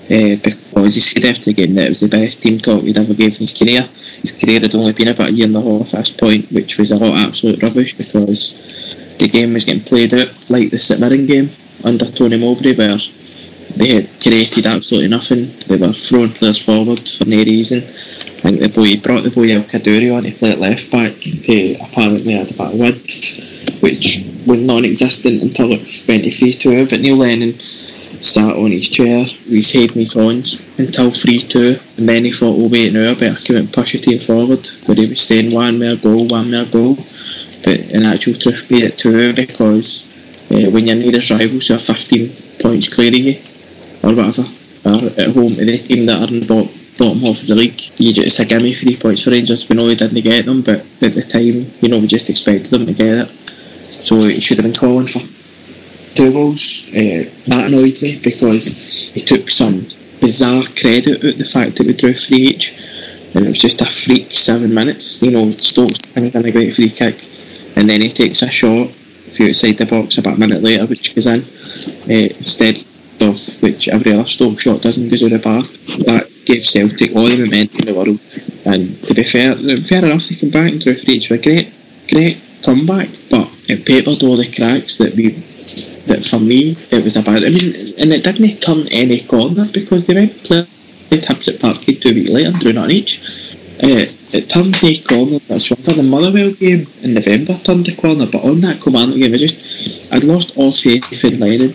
Speaker 4: uh, because he said after the game that it was the best team talk he'd ever gave in his career. His career had only been about a year and a half at this point, which was a lot of absolute rubbish because the game was getting played out like the St Mirren game under Tony Mowbray, where they had created absolutely nothing. They were throwing players forward for no reason. I think the boy he brought the boy El Kaddouri on to play at left back to apparently add a bit of width, which was non-existent until it went to three two. But Neil Lennon sat on his chair with his head in his hands until three two, and then he thought, oh wait now, I better come and push the team forward, where he was saying one more goal, one more goal. But in actual truth made it two because uh, when your nearest rivals are fifteen points clear of you or whatever, or at home to the team that are in the bottom, bottom half of the league, you just, it's a gimme three points for Rangers. We know he didn't get them, but at the time, you know, we just expected them to get it. So he should have been calling for two goals. Uh, that annoyed me because he took some bizarre credit out the fact that we drew three each, and it was just a freak seven minutes. You know, Stokes done a great free kick, and then he takes a shot through outside the box about a minute later, which goes in uh, instead of which every other Stoke shot doesn't, goes out the bar. That gave Celtic all the momentum in the world, and to be fair, fair enough, they come back and drew three each with a great, great comeback, but it papered all the cracks that we. That for me, it was a bad. I mean, and it didn't turn any corner because they went and played Hibs at Parkhead two weeks later and drew nothing each. Uh, it turned the corner. That's one for the Motherwell game in November. Turned the corner, but on that Kilmarnock game, I just I'd lost all faith in Lennon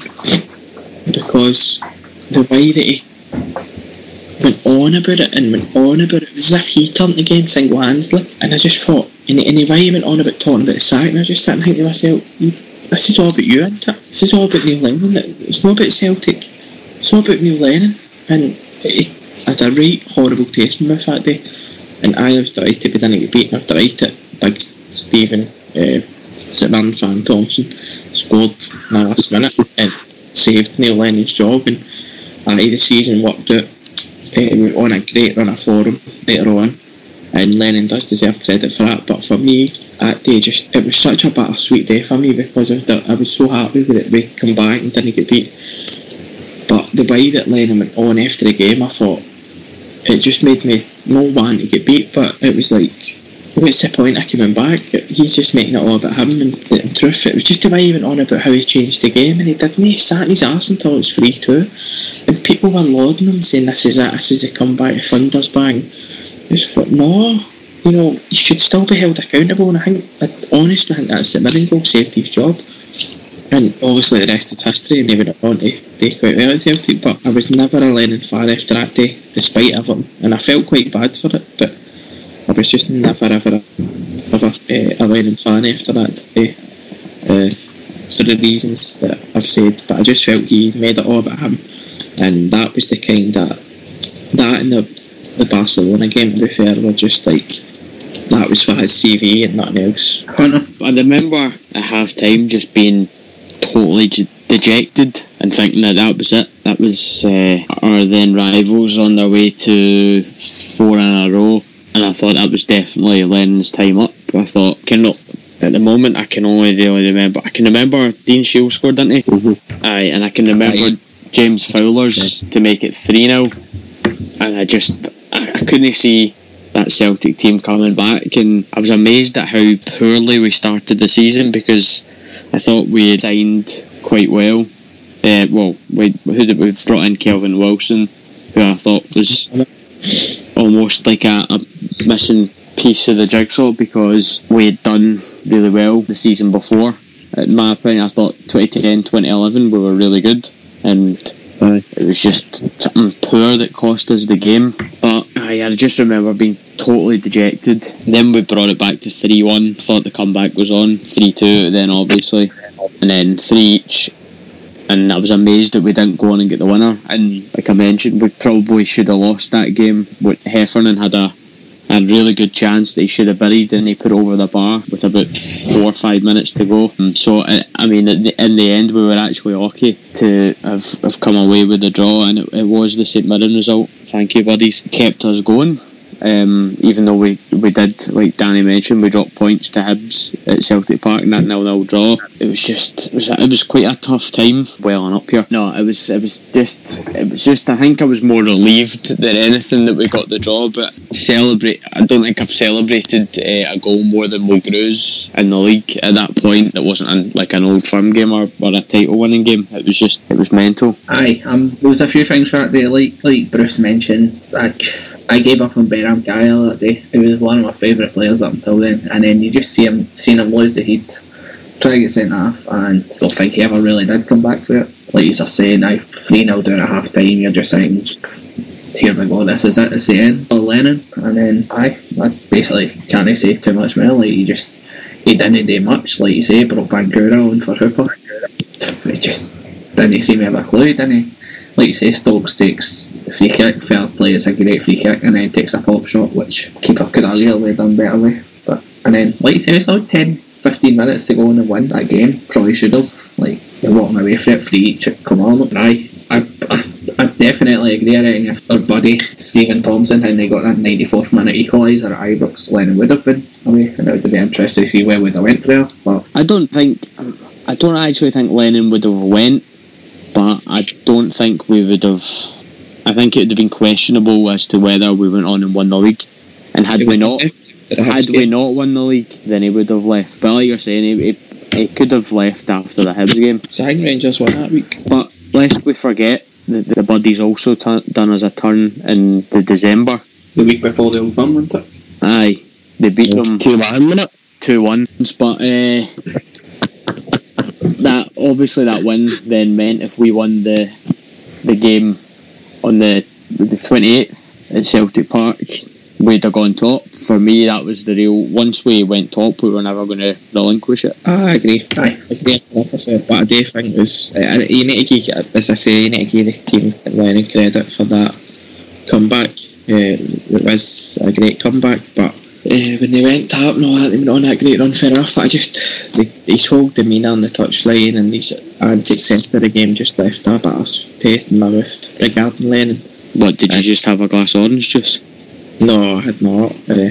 Speaker 4: because the way that he went on about it and went on about it, it was as if he turned the game single-handedly. And I just thought, in the, in the way he went on about talking about the sack, and I just sat and think to myself, you, this is all about you, isn't it? This is all about Neil Lennon. It's not about Celtic. It's all about Neil Lennon. And he had a right horrible taste in my mouth that day. And I was delighted we didn't get beaten. I was delighted Big Stephen, uh, St Mirren fan Thompson, scored in the last minute and saved Neil Lennon's job. And uh, the season worked out. Uh, we were on a great run of form later on. And Lennon does deserve credit for that, but for me, that day just, it was such a bittersweet day for me because I was, I was so happy with it we come back and didn't get beat. But the way that Lennon went on after the game, I thought, it just made me not want to get beat, but it was like, what's the point of coming back? He's just making it all about him, and in truth, it was just the way he went on about how he changed the game, and he didn't, he sat in his arse until it was three two, and people were lauding him, saying this is it, this is a comeback, the Thunder's bang. I just thought, no, you know, he should still be held accountable, and I think, I honestly think that's the Mirren goal saved his job. And obviously the rest is history, and he went on to do quite well at Celtic, but I was never a Lennon fan after that day, despite everything, and I felt quite bad for it, but I was just never ever ever uh, a Lennon fan after that day, uh, for the reasons that I've said, but I just felt he made it all about him, and that was the kind of, that and the the Barcelona game, to be fair, were just like, that was for his C V and nothing else.
Speaker 3: I remember at half time just being totally j- dejected and thinking that that was it. That was uh, our then rivals on their way to four in a row, and I thought that was definitely Lennon's time up. I thought, can not, at the moment, I can only really remember, I can remember Dean Shields scored, didn't he? Mm-hmm. Aye, and I can remember Aye. James Fowler's to make it three nil, and I just, I, I couldn't see that Celtic team coming back, and I was amazed at how poorly we started the season, because I thought we had signed quite well. Uh, well, we, who did we brought in? Kelvin Wilson, who I thought was almost like a, a missing piece of the jigsaw, because we had done really well the season before. In my opinion, I thought twenty ten, twenty eleven we were really good, and it was just something poor that cost us the game. But I, I just remember being totally dejected. Then we brought it back to three one. Thought the comeback was on. three two then obviously. And then three each. And I was amazed that we didn't go on and get the winner. And like I mentioned, we probably should have lost that game. Heffernan had a, a really good chance that he should have buried, and he put over the bar with about four or five minutes to go. And so, I mean, in the end, we were actually lucky to have, have come away with the draw, and it, it was the St Mirren result. Thank you, buddies. Kept us going. Um, even though we, we did, like Danny mentioned, we dropped points to Hibs at Celtic Park in that nil nil draw. It was just it was, it was quite a tough time welling up here. No, it was it was just it was just I think I was more relieved than anything that we got the draw. But celebrate, I don't think I've celebrated uh, a goal more than Mulgrews in the league at that point. It wasn't an, like an Old Firm game or, or a title winning game. It was just it was mental.
Speaker 1: Aye, um, there was a few things right there, like like Bruce mentioned. Like, I gave up on Beram Kyle that day. He was one of my favourite players up until then, and then you just see him, seen him lose the heat, try to get sent off, and I don't think he ever really did come back for it. Like you're saying, now three nil down at half time, you're just saying, here we go, this is it, it's the end of Lennon. And then aye, I basically can't say too much more. Like he just he didn't do much, like you say, brought Bangura on for Hooper. He just didn't seem to have a clue, didn't he? Like you say, Stokes takes a free kick, fair play, it's a great free kick, and then takes a pop shot, which keeper could have really done better with. But and then, like you say, it's like ten, fifteen minutes to go on and win that game. Probably should have. Like, you're walking away for it, free each, come on, look, aye. I, I, I definitely agree. I think if our buddy Stephen Thompson and they got that ninety-fourth minute equaliser at Ibrox, Lennon would have been away, and it would be interesting to see where we'd have went there. But
Speaker 3: I don't think, I don't actually think Lennon would have went, but I don't think we would have. I think it would have been questionable as to whether we went on and won the league. And had we not, had we not won the league, then he would have left. But like you're saying, he, he, he could have left after the Hibs game.
Speaker 4: So I think Rangers won that week.
Speaker 3: But lest we forget that the Buddies also t- done us a turn in the December.
Speaker 4: The week before the Old Firm, wasn't it?
Speaker 3: Aye, they beat them
Speaker 2: two one, wasn't it?
Speaker 3: two one. But uh, that obviously that win then meant if we won the the game on the the twenty-eighth at Celtic Park, we'd have gone top. For me, that was the real. Once we went top, we were never going to relinquish it.
Speaker 4: I agree.
Speaker 1: aye,
Speaker 4: I agree one hundred percent. But I do think it was. Uh, you need to give, as I say, you need to give the team Lennon credit for that comeback. Uh, it was a great comeback, but uh, when they went top, no, they went on that great run, fair enough. But I just, the, his whole demeanour on the touchline and his antics after the game just left a bit of taste in my mouth regarding Lennon.
Speaker 3: What, did you just have a glass of orange juice?
Speaker 4: No, I had not. Uh,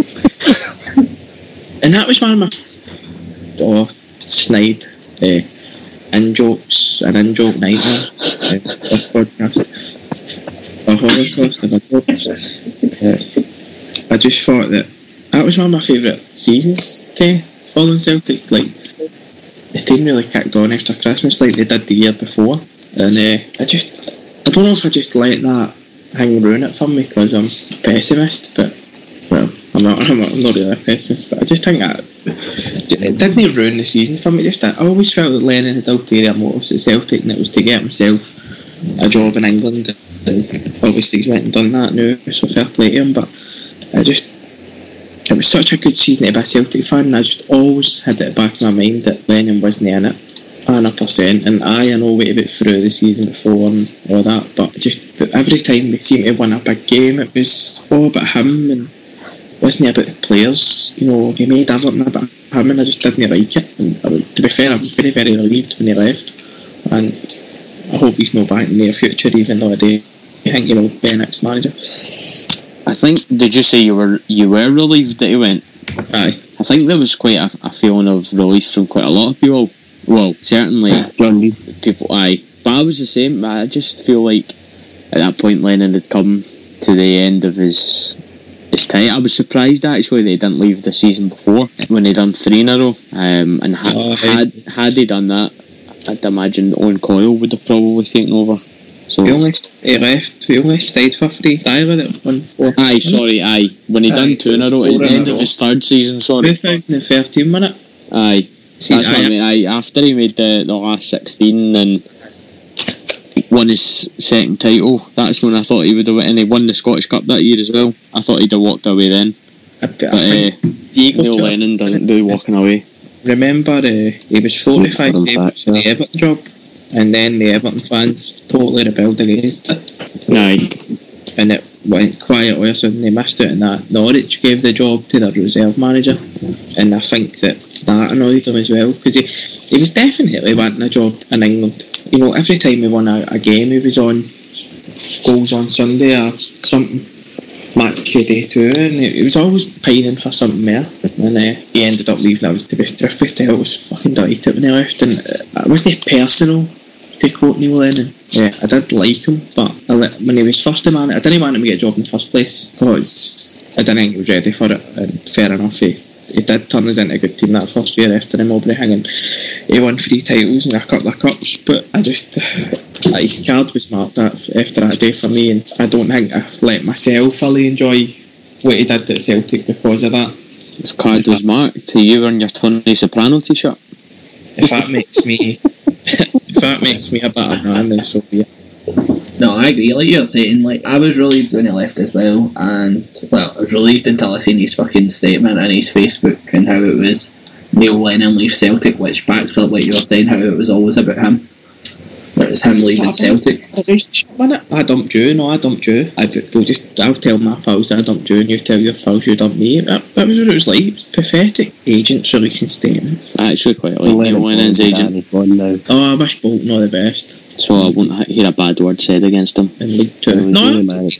Speaker 4: and that was one of my oh, snide uh, in jokes, an in joke nightmare. uh, this podcast, a holocaust of a jokes. Uh, I just thought that that was one of my favourite seasons. Okay, following Celtic, like the team really kicked on after Christmas, like they did the year before, and uh, I just, I don't know if I just let that hang ruin it for me because I'm a pessimist, but well, I'm not, I'm not, I'm not really a pessimist, but I just think that it didn't ruin the season for me. Just I always felt that Lennon had ulterior motives at Celtic, and it was to get himself a job in England, and obviously he's went and done that now, so fair play to him. But I just, it was such a good season to be a Celtic fan, and I just always had it at the back of my mind that Lennon wasn't in it one hundred percent. And I, I know we got through the season before and all that, but just every time we seemed to win a big game, it was all about him, and wasn't about the players. You know, he made Everton about him, and I just didn't like it. And to be fair, I was very, very relieved when he left, and I hope he's not back in the near future, even though I do think he will be next manager.
Speaker 3: I think, did you say you were you were relieved that he went?
Speaker 4: Aye.
Speaker 3: I think there was quite a, a feeling of relief from quite a lot of people. Well, certainly people, aye. But I was the same. I just feel like at that point Lennon had come to the end of his his time. I was surprised actually that he didn't leave the season before when he done three in a row. Um, and ha-
Speaker 4: oh,
Speaker 3: had had he done that, I'd imagine Owen Coyle would have probably taken over. So
Speaker 4: he only he left. He only stayed for free. Tyler that won four.
Speaker 3: Aye, sorry, aye. When he aye, done two so in a row at the end of his third season, sorry.
Speaker 4: twenty thirteen, wasn't it?
Speaker 3: Aye. See, that's what I mean. Aye, after he made the, the last sixteen and won his second title, that's when I thought he would have. And he won the Scottish Cup that year as well. I thought he'd have walked away then.
Speaker 4: I, I
Speaker 3: but uh, Neil Lennon doesn't do walking away.
Speaker 4: Remember, uh, he was forty-five games for the Everton job, and then the Everton fans totally rebelled against it.
Speaker 3: Aye.
Speaker 4: And it went quiet all of a sudden. They missed out on that. Norwich gave the job to their reserve manager, and I think that that annoyed him as well, because he, he was definitely wanting a job in England. You know, every time he won a, a game, he was on goals on Sunday or something. match of day two, and he was always pining for something more. And uh, he ended up leaving. That was the best truth to tell. I was fucking delighted when he left, and uh, it wasn't personal, to quote Neil Lennon. Yeah, I did like him, but I let, when he was first in man, I didn't want him to get a job in the first place because I didn't think he was ready for it. And fair enough, he, he did turn us into a good team that first year after the Mowbray hanging. He won three titles and a couple of cups, but I just his card was marked after that day for me, and I don't think I let myself fully enjoy what he did at Celtic because of that.
Speaker 3: His card was marked. You wearing your Tony Soprano t-shirt.
Speaker 4: If that makes me, if that makes me a better man, then so be it.
Speaker 1: No, I agree. Like you're saying, like I was relieved when he left as well, and well, I was relieved until I seen his fucking statement on his Facebook and how it was Neil Lennon leaves Celtic, which backs up what you were saying, how it was always about him. It was him leaving Celtic.
Speaker 4: I dumped you, no, I dumped you. I will just, I'll tell my pals I dumped you, and you tell your pals you dumped me. That, that was what it was like. It was pathetic. Agents releasing statements.
Speaker 3: I actually quite like Neil Lennon's agent.
Speaker 4: Oh, I wish Bolton all the best.
Speaker 3: So I won't hear a bad word said against him.
Speaker 4: In League Two. No, I don't mind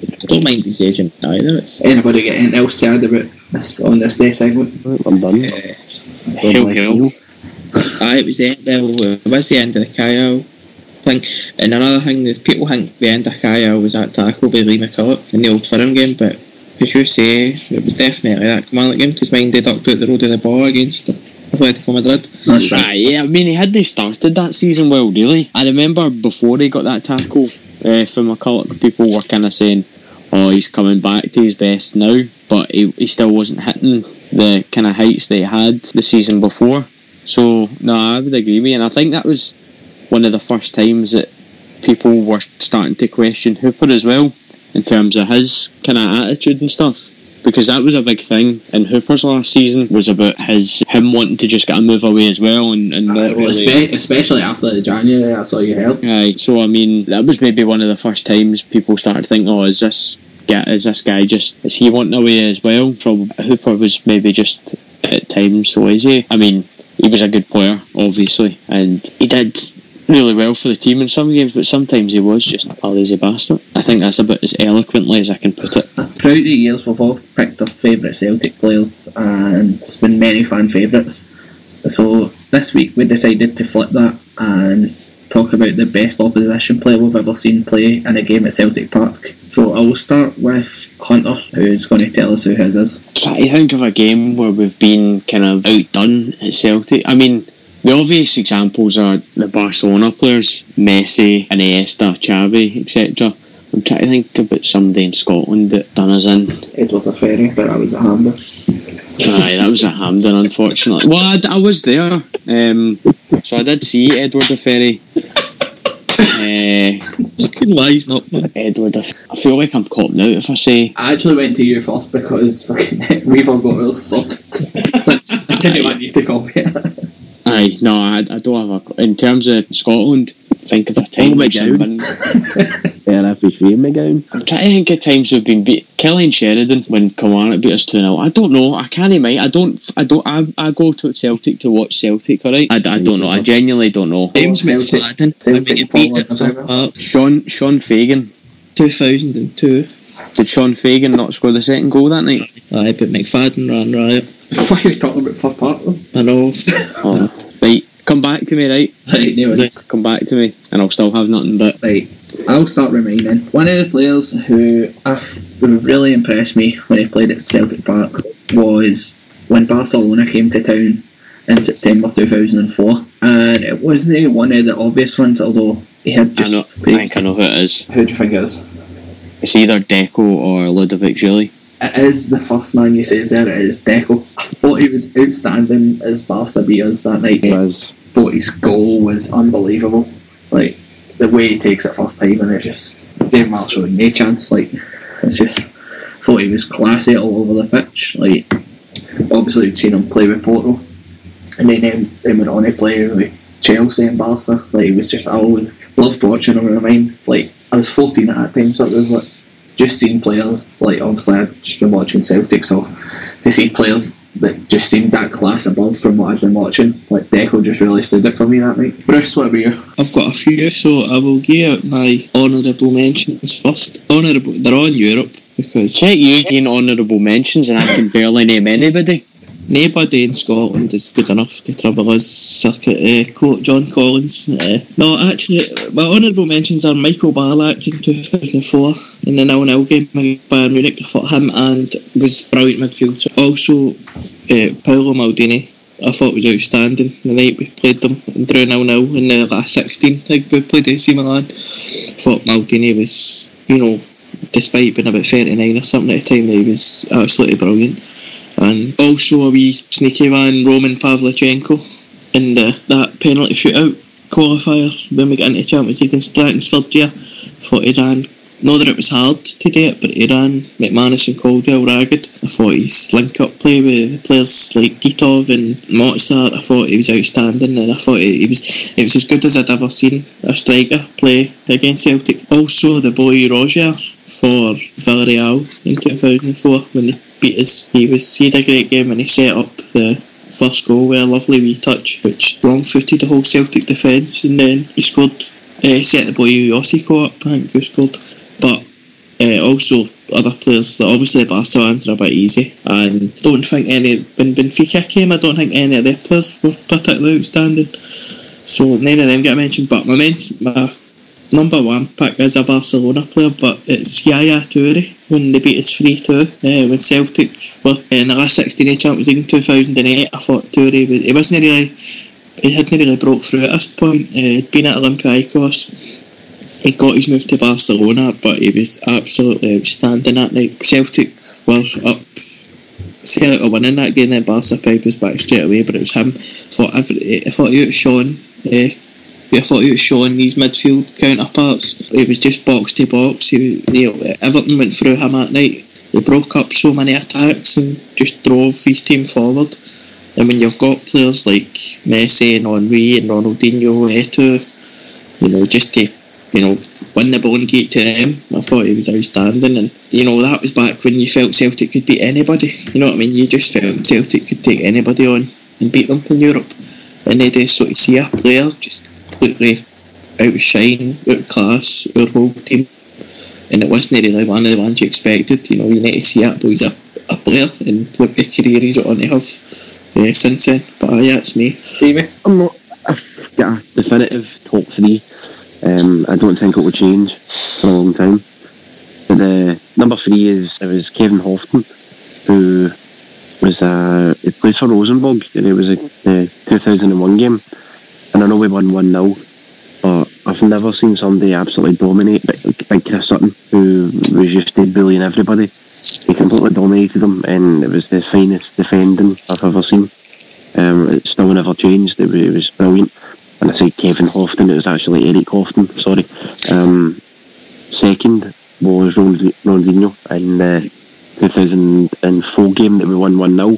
Speaker 4: his agent either. It's,
Speaker 1: Anybody get anything else to add about this on this day segment?
Speaker 2: I'm done.
Speaker 4: uh,
Speaker 3: Hail, hail.
Speaker 4: Aye, it was the end, well, it was the end of the Kyle thing. And another thing is people think the end of Kyle was that tackle by Lee McCulloch in the Old Firm game, but as you say, it was definitely that Kilmarnock game because mine deducted out the road of the ball against Atletico Madrid.
Speaker 1: That's right.
Speaker 3: Ah, yeah, I mean, he hadn't started that season well, really. I remember before he got that tackle uh, from McCulloch, people were kind of saying, oh, he's coming back to his best now, but he, he still wasn't hitting the kind of heights that he had the season before. So, no, I would agree with you, and I think that was one of the first times that people were starting to question Hooper as well, in terms of his kind of attitude and stuff, because that was a big thing in Hooper's last season, was about his him wanting to just get a move away as well, and, and
Speaker 1: Uh,
Speaker 3: not
Speaker 1: well,
Speaker 3: really,
Speaker 1: espe- especially after the January, that's all you heard.
Speaker 3: Aye, so I mean, that was maybe one of the first times people started thinking, oh, is this guy, is this guy just, is he wanting away as well? From Hooper was maybe just at times lazy. I mean, he was a good player, obviously, and he did really well for the team in some games, but sometimes he was just a lazy bastard. I think that's about as eloquently as I can put it.
Speaker 1: Throughout the years, we've all picked our favourite Celtic players, and there's been many fan favourites. So this week we decided to flip that and talk about the best opposition player we've ever seen play in a game at Celtic Park. So I will start with Hunter, who's going to tell us who his is.
Speaker 3: Try to think of a game where we've been kind of outdone at Celtic. I mean, the obvious examples are the Barcelona players, Messi, Iniesta, Xavi, et cetera. I'm trying to think about somebody in Scotland that done us in.
Speaker 1: Edward Ferry, but that was a hammer.
Speaker 3: Aye, that was a Hampden, unfortunately. Well, I, I was there, um, so I did see Edward Ferry. Uh,
Speaker 4: fucking lies, not man.
Speaker 3: Edward, I feel like I'm caught out if I say.
Speaker 1: I actually went to you first because fucking we've all got ours sorted. I didn't want you to copy it.
Speaker 3: Aye, no, I, I don't have a. In terms of Scotland, think of a time.
Speaker 2: Oh, McGowan. Yeah, I'd be free McGowan.
Speaker 3: I'm trying to think of times we've been beat. Kelly and Sheridan when Kilmarnock beat us two nil. I don't know. I can't mate. I don't. I don't. I, I go to Celtic to watch Celtic. All right. I, I don't know. I genuinely don't know.
Speaker 4: James
Speaker 1: Celtic-
Speaker 4: McFadden,
Speaker 1: Celtic
Speaker 4: when we beat
Speaker 1: Poland,
Speaker 4: at Fir Park,
Speaker 3: Sean Sean Fagan.
Speaker 4: two thousand two.
Speaker 3: Did Sean Fagan not score the second goal that night?
Speaker 4: Aye, but McFadden ran riot.
Speaker 1: Why are you talking about Fir Park then?
Speaker 4: I know.
Speaker 3: Oh, right. Come back to me, right?
Speaker 1: Right, no worries.
Speaker 3: Come back to me, and I'll still have nothing but.
Speaker 1: Right, I'll start reminding. One of the players who I f- really impressed me when he played at Celtic Park was when Barcelona came to town in September two thousand four, and it wasn't one of the obvious ones, although he had just
Speaker 3: I know. I think I know who it is.
Speaker 1: Who do you think it is?
Speaker 3: It's either Deco or Ludovic Giuly.
Speaker 1: It is the first man you say there. It is Deco. I thought he was outstanding as Barca beat us that night. I thought his goal was unbelievable. Like the way he takes it first time, and it just Dave Marshall had no chance. Like it's just I thought he was classy all over the pitch. Like obviously we'd seen him play with Porto, and then um, they went on to play with Chelsea and Barca. Like it was just I always loved watching him. I mean, like I was fourteen at that time, so it was like just seeing players, like obviously I'd just been watching Celtic, so to see players that just seemed that class above from what I'd been watching, like Deco just really stood out for me that night. Bruce, what about you?
Speaker 4: I've got a few, so I will give out my honourable mentions first. Honourable, they're all in Europe, because
Speaker 3: Check you getting honourable mentions and I can barely name anybody.
Speaker 4: nobody in Scotland is good enough to trouble us. Circuit, uh, quote John Collins. Uh, no, actually, my honourable mentions are Michael Ballack in two thousand four in the nil nil game against Bayern Munich. I thought him and was brilliant midfield. So also, uh, Paolo Maldini, I thought was outstanding the night we played them and drew nil nil in the last sixteen. Like we played A C Milan. I thought Maldini was, you know, despite being about thirty-nine or something at the time, he was absolutely brilliant. And also a wee sneaky one, Roman Pavlyuchenko in the that penalty shootout qualifier when we got into Champions League in Stratford year. I thought he ran, not that it was hard to do it, but he ran McManus and Caldwell ragged. I thought his link up play with players like Titov and Mozart, I thought he was outstanding, and I thought he, he was it was as good as I'd ever seen a striker play against Celtic. Also the boy Roger for Villarreal in two thousand four when they beat us. He was he had a great game and he set up the first goal with a lovely wee touch which wrong-footed the whole Celtic defence, and then he scored, uh, set the boy Yossiko up, I think he scored. But uh, also other players, obviously the Barca ones are a bit easy, and don't think any, when Benfica came, I don't think any of their players were particularly outstanding, so none of them get mentioned. But my, men- my number one pick is a Barcelona player, but it's Yaya Toure when they beat us three two. Uh, when Celtic were in the last sixteen of Champions League in two thousand eight, I thought Toure, was, he wasn't really, he hadn't really broke through at this point. Uh, he'd been at Olympiacos, he got his move to Barcelona, but he was absolutely outstanding that night. Celtic were up, Celtic were winning that game, then Barca pegged us back straight away, but it was him. I thought, every, I thought he outshone uh, I thought he was showing these midfield counterparts. It was just box to box. He, you know, Everton went through him that night. They broke up so many attacks and just drove his team forward. And when you've got players like Messi and Henry and Ronaldinho, Eto'o, you know, just to, you know, win the ball and get to them, I thought he was outstanding. And, you know, that was back when you felt Celtic could beat anybody. You know what I mean? You just felt Celtic could take anybody on and beat them in Europe. And they just sort of see a player just completely outshine, outclass our whole team, and it wasn't really one of the ones you expected. You know, you need to see that boy's a, a player, and look the career he's on to have uh, since then. But uh, yeah, it's me. Stevie?
Speaker 2: I'm not I've got a definitive top three. Um, I don't think it will change for a long time. But the number three is it was Kevin Houghton, who was uh, he played for Rosenborg, and it was a, a two thousand one game. And I know we won one nil, but I've never seen somebody absolutely dominate like, like Chris Sutton, who was just bullying everybody. He completely dominated them, and it was the finest defending I've ever seen. Um, it still never changed. It was, it was brilliant. And I say Kevin Houghton, it was actually Eric Houghton, sorry. Um, second was Ronaldinho in the two thousand four game that we won one nil.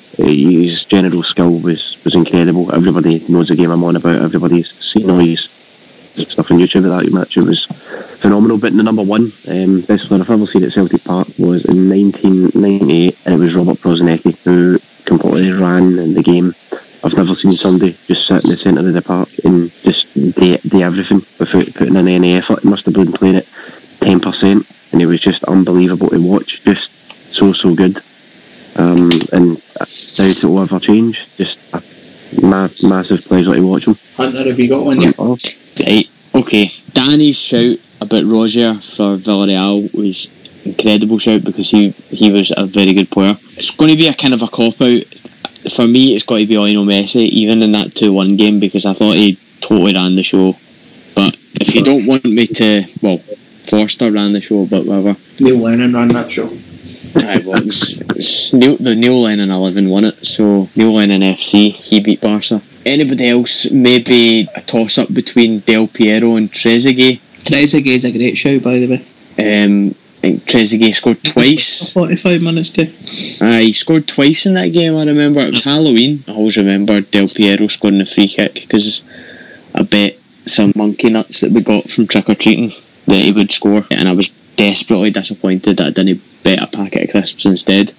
Speaker 2: His general skill was, was incredible. Everybody knows the game I'm on about. Everybody's seen all his stuff on YouTube of that match. It was phenomenal. But the number one, um, best player I've ever seen at Celtic Park was in nineteen ninety-eight, and it was Robert Prozinecki, who completely ran in the game. I've never seen somebody just sit in the centre of the park and just do, do everything without putting in any effort. He must have been playing at ten percent, and it was just unbelievable to watch. Just so, so good. Um, and doubt it will ever change. Just a ma- massive pleasure to watch him.
Speaker 1: Hunter, have you got one yet?
Speaker 2: Oh.
Speaker 3: Right, okay. Danny's shout about Roger for Villarreal was incredible shout because he, he was a very good player. It's going to be a kind of a cop-out. For me, it's got to be Lionel Messi, even in that two one game, because I thought he totally ran the show. But if you don't want me to, well, Forster ran the show, but whatever.
Speaker 1: Neil Lennon ran that show.
Speaker 3: Aye, well, it's, it's Neil, the Neil Lennon eleven won it, so Neil Lennon F C, he beat Barca. Anybody else, maybe a toss-up between Del Piero and Trezeguet.
Speaker 4: Trezeguet is a great shout, by the way.
Speaker 3: Um, I think Trezeguet scored twice.
Speaker 4: forty-five minutes to.
Speaker 3: Aye, he scored twice in that game, I remember. It was Halloween. I always remember Del Piero scoring the free kick, because I bet some monkey nuts that we got from trick-or-treating that he would score, and I was desperately disappointed that I didn't bet a packet of crisps instead.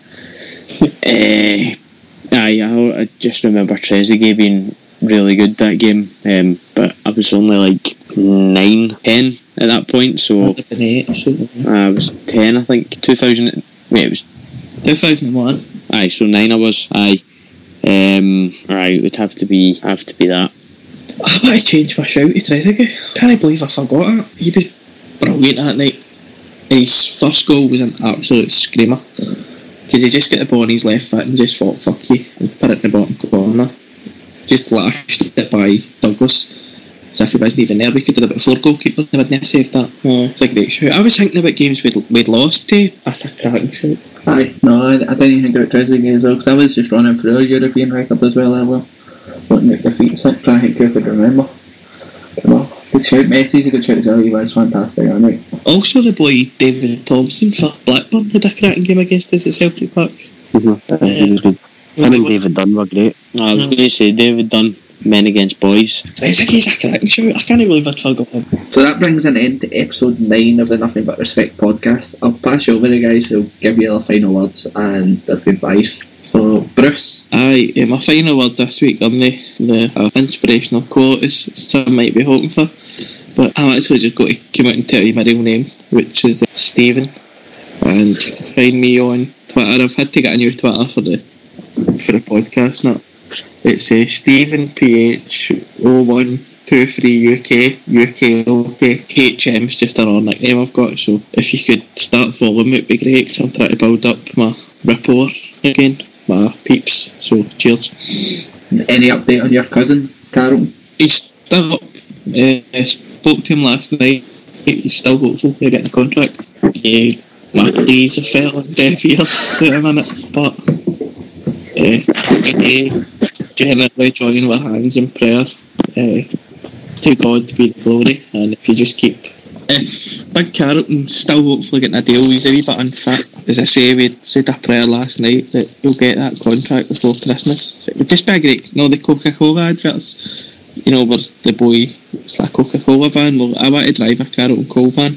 Speaker 3: uh, aye, I, I just remember Trezeguet being really good that game, um, but I was only like nine, ten at that point, so
Speaker 4: I'd have been eight, so
Speaker 3: I was ten, I think. two thousand. Wait, it was.
Speaker 4: two thousand one.
Speaker 3: Aye, so nine I was. Aye. Um, right, it would have to be have to be that.
Speaker 4: I want to change my shout to Trezeguet. Can't I believe I forgot it. He was brilliant that night. And his first goal was an absolute screamer. Because he just got the ball on his left foot and just thought, fuck you, and put it in the bottom corner. Just lashed it by Douglas. As if he wasn't even there. We could have had about four goalkeepers and they wouldn't have saved that. Oh, it's a great shout. I was thinking about games we'd, we'd lost to. That's a cracking shout.
Speaker 1: Aye, no, I, I didn't even think about Trezeguet as well, because I was just running through a European record as well earlier. Looking at the feet, trying to think who I could remember. No, good shout. Messi's a good shout as well. He was fantastic, I think.
Speaker 4: Also, the boy David Thompson for Blackburn had a cracking game against us at Celtic Park.
Speaker 2: Mm-hmm. Uh, he was good. Him and David Dunn were great.
Speaker 3: No, I was going to say David Dunn, men against boys.
Speaker 4: Trezeguet's a cracking shout. I can't believe I'd forgot him.
Speaker 1: So that brings an end to episode nine of the Nothing But Respect podcast. I'll pass you over to guys who'll give you their final words and their goodbyes. So, Bruce.
Speaker 4: Aye, yeah, my final words this week on the, the uh, inspirational quote is some might be hoping for, but I'm actually just going to come out and tell you my real name, which is uh, Stephen, and you can find me on Twitter. I've had to get a new Twitter for the for the podcast now. It's uh, Stephen P H zero one two three U K U K OK. H M is just another nickname I've got, so if you could start following me, it'd be great, because I'm trying to build up my rapport again, my peeps. So cheers.
Speaker 1: Any update on your cousin, Carol?
Speaker 4: He's still up. Uh, I spoke to him last night. He's still hopeful to get the contract. Uh, my pleas have fell on deaf ears at a minute, but uh, generally join with hands in prayer. Uh, to God to be the glory, and if you just keep. If Big Carlton's still hopefully getting a deal, he's a wee bit unfit. As I say, we said a prayer last night that he'll get that contract before Christmas. So it would just be a great, you know, the Coca-Cola adverts, you know, where the boy, it's like a Coca-Cola van. Well, I want to drive a Carlton Coal van.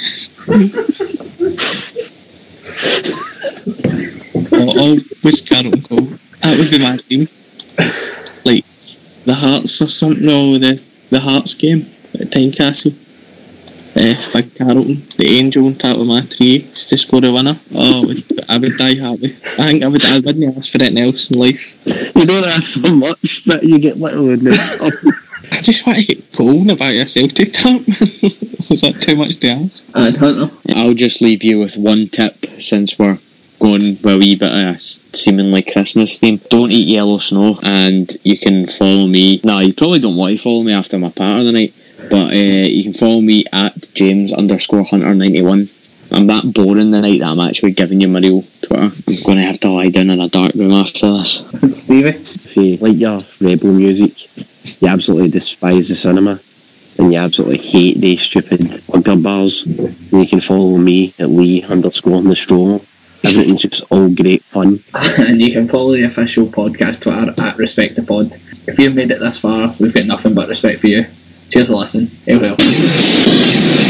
Speaker 4: oh, oh, which Carlton Coal? That would be my team. Like, the Hearts or something, or the, the Hearts game at Tynecastle. Uh, Big Carlton, the Angel on top of my tree just to score a winner. Oh, I would die happy. I think I would. I wouldn't ask for anything else in life.
Speaker 2: You don't ask for much, but you get little in it.
Speaker 4: I just want to get goal in the back of a Celtic top. Was that too much to ask?
Speaker 1: And Hunter.
Speaker 3: I'll just leave you with one tip, since we're going with a wee bit of a seemingly Christmas theme. Don't eat yellow snow, and you can follow me. No, you probably don't want to follow me after my part of the night. But uh, you can follow me at James underscore Hunter ninety-one. I'm that boring the night that I'm actually giving you my real Twitter. I'm going to have to lie down in a dark room after this.
Speaker 1: Stevie.
Speaker 2: If you like your rebel music, you absolutely despise the cinema, and you absolutely hate the stupid bumper bars, then you can follow me at Lee underscore the stroll. Everything's just all great fun.
Speaker 1: And you can follow the official podcast Twitter at Respect the Pod. If you've made it this far, we've got nothing but respect for you. Cheers for listening. Farewell.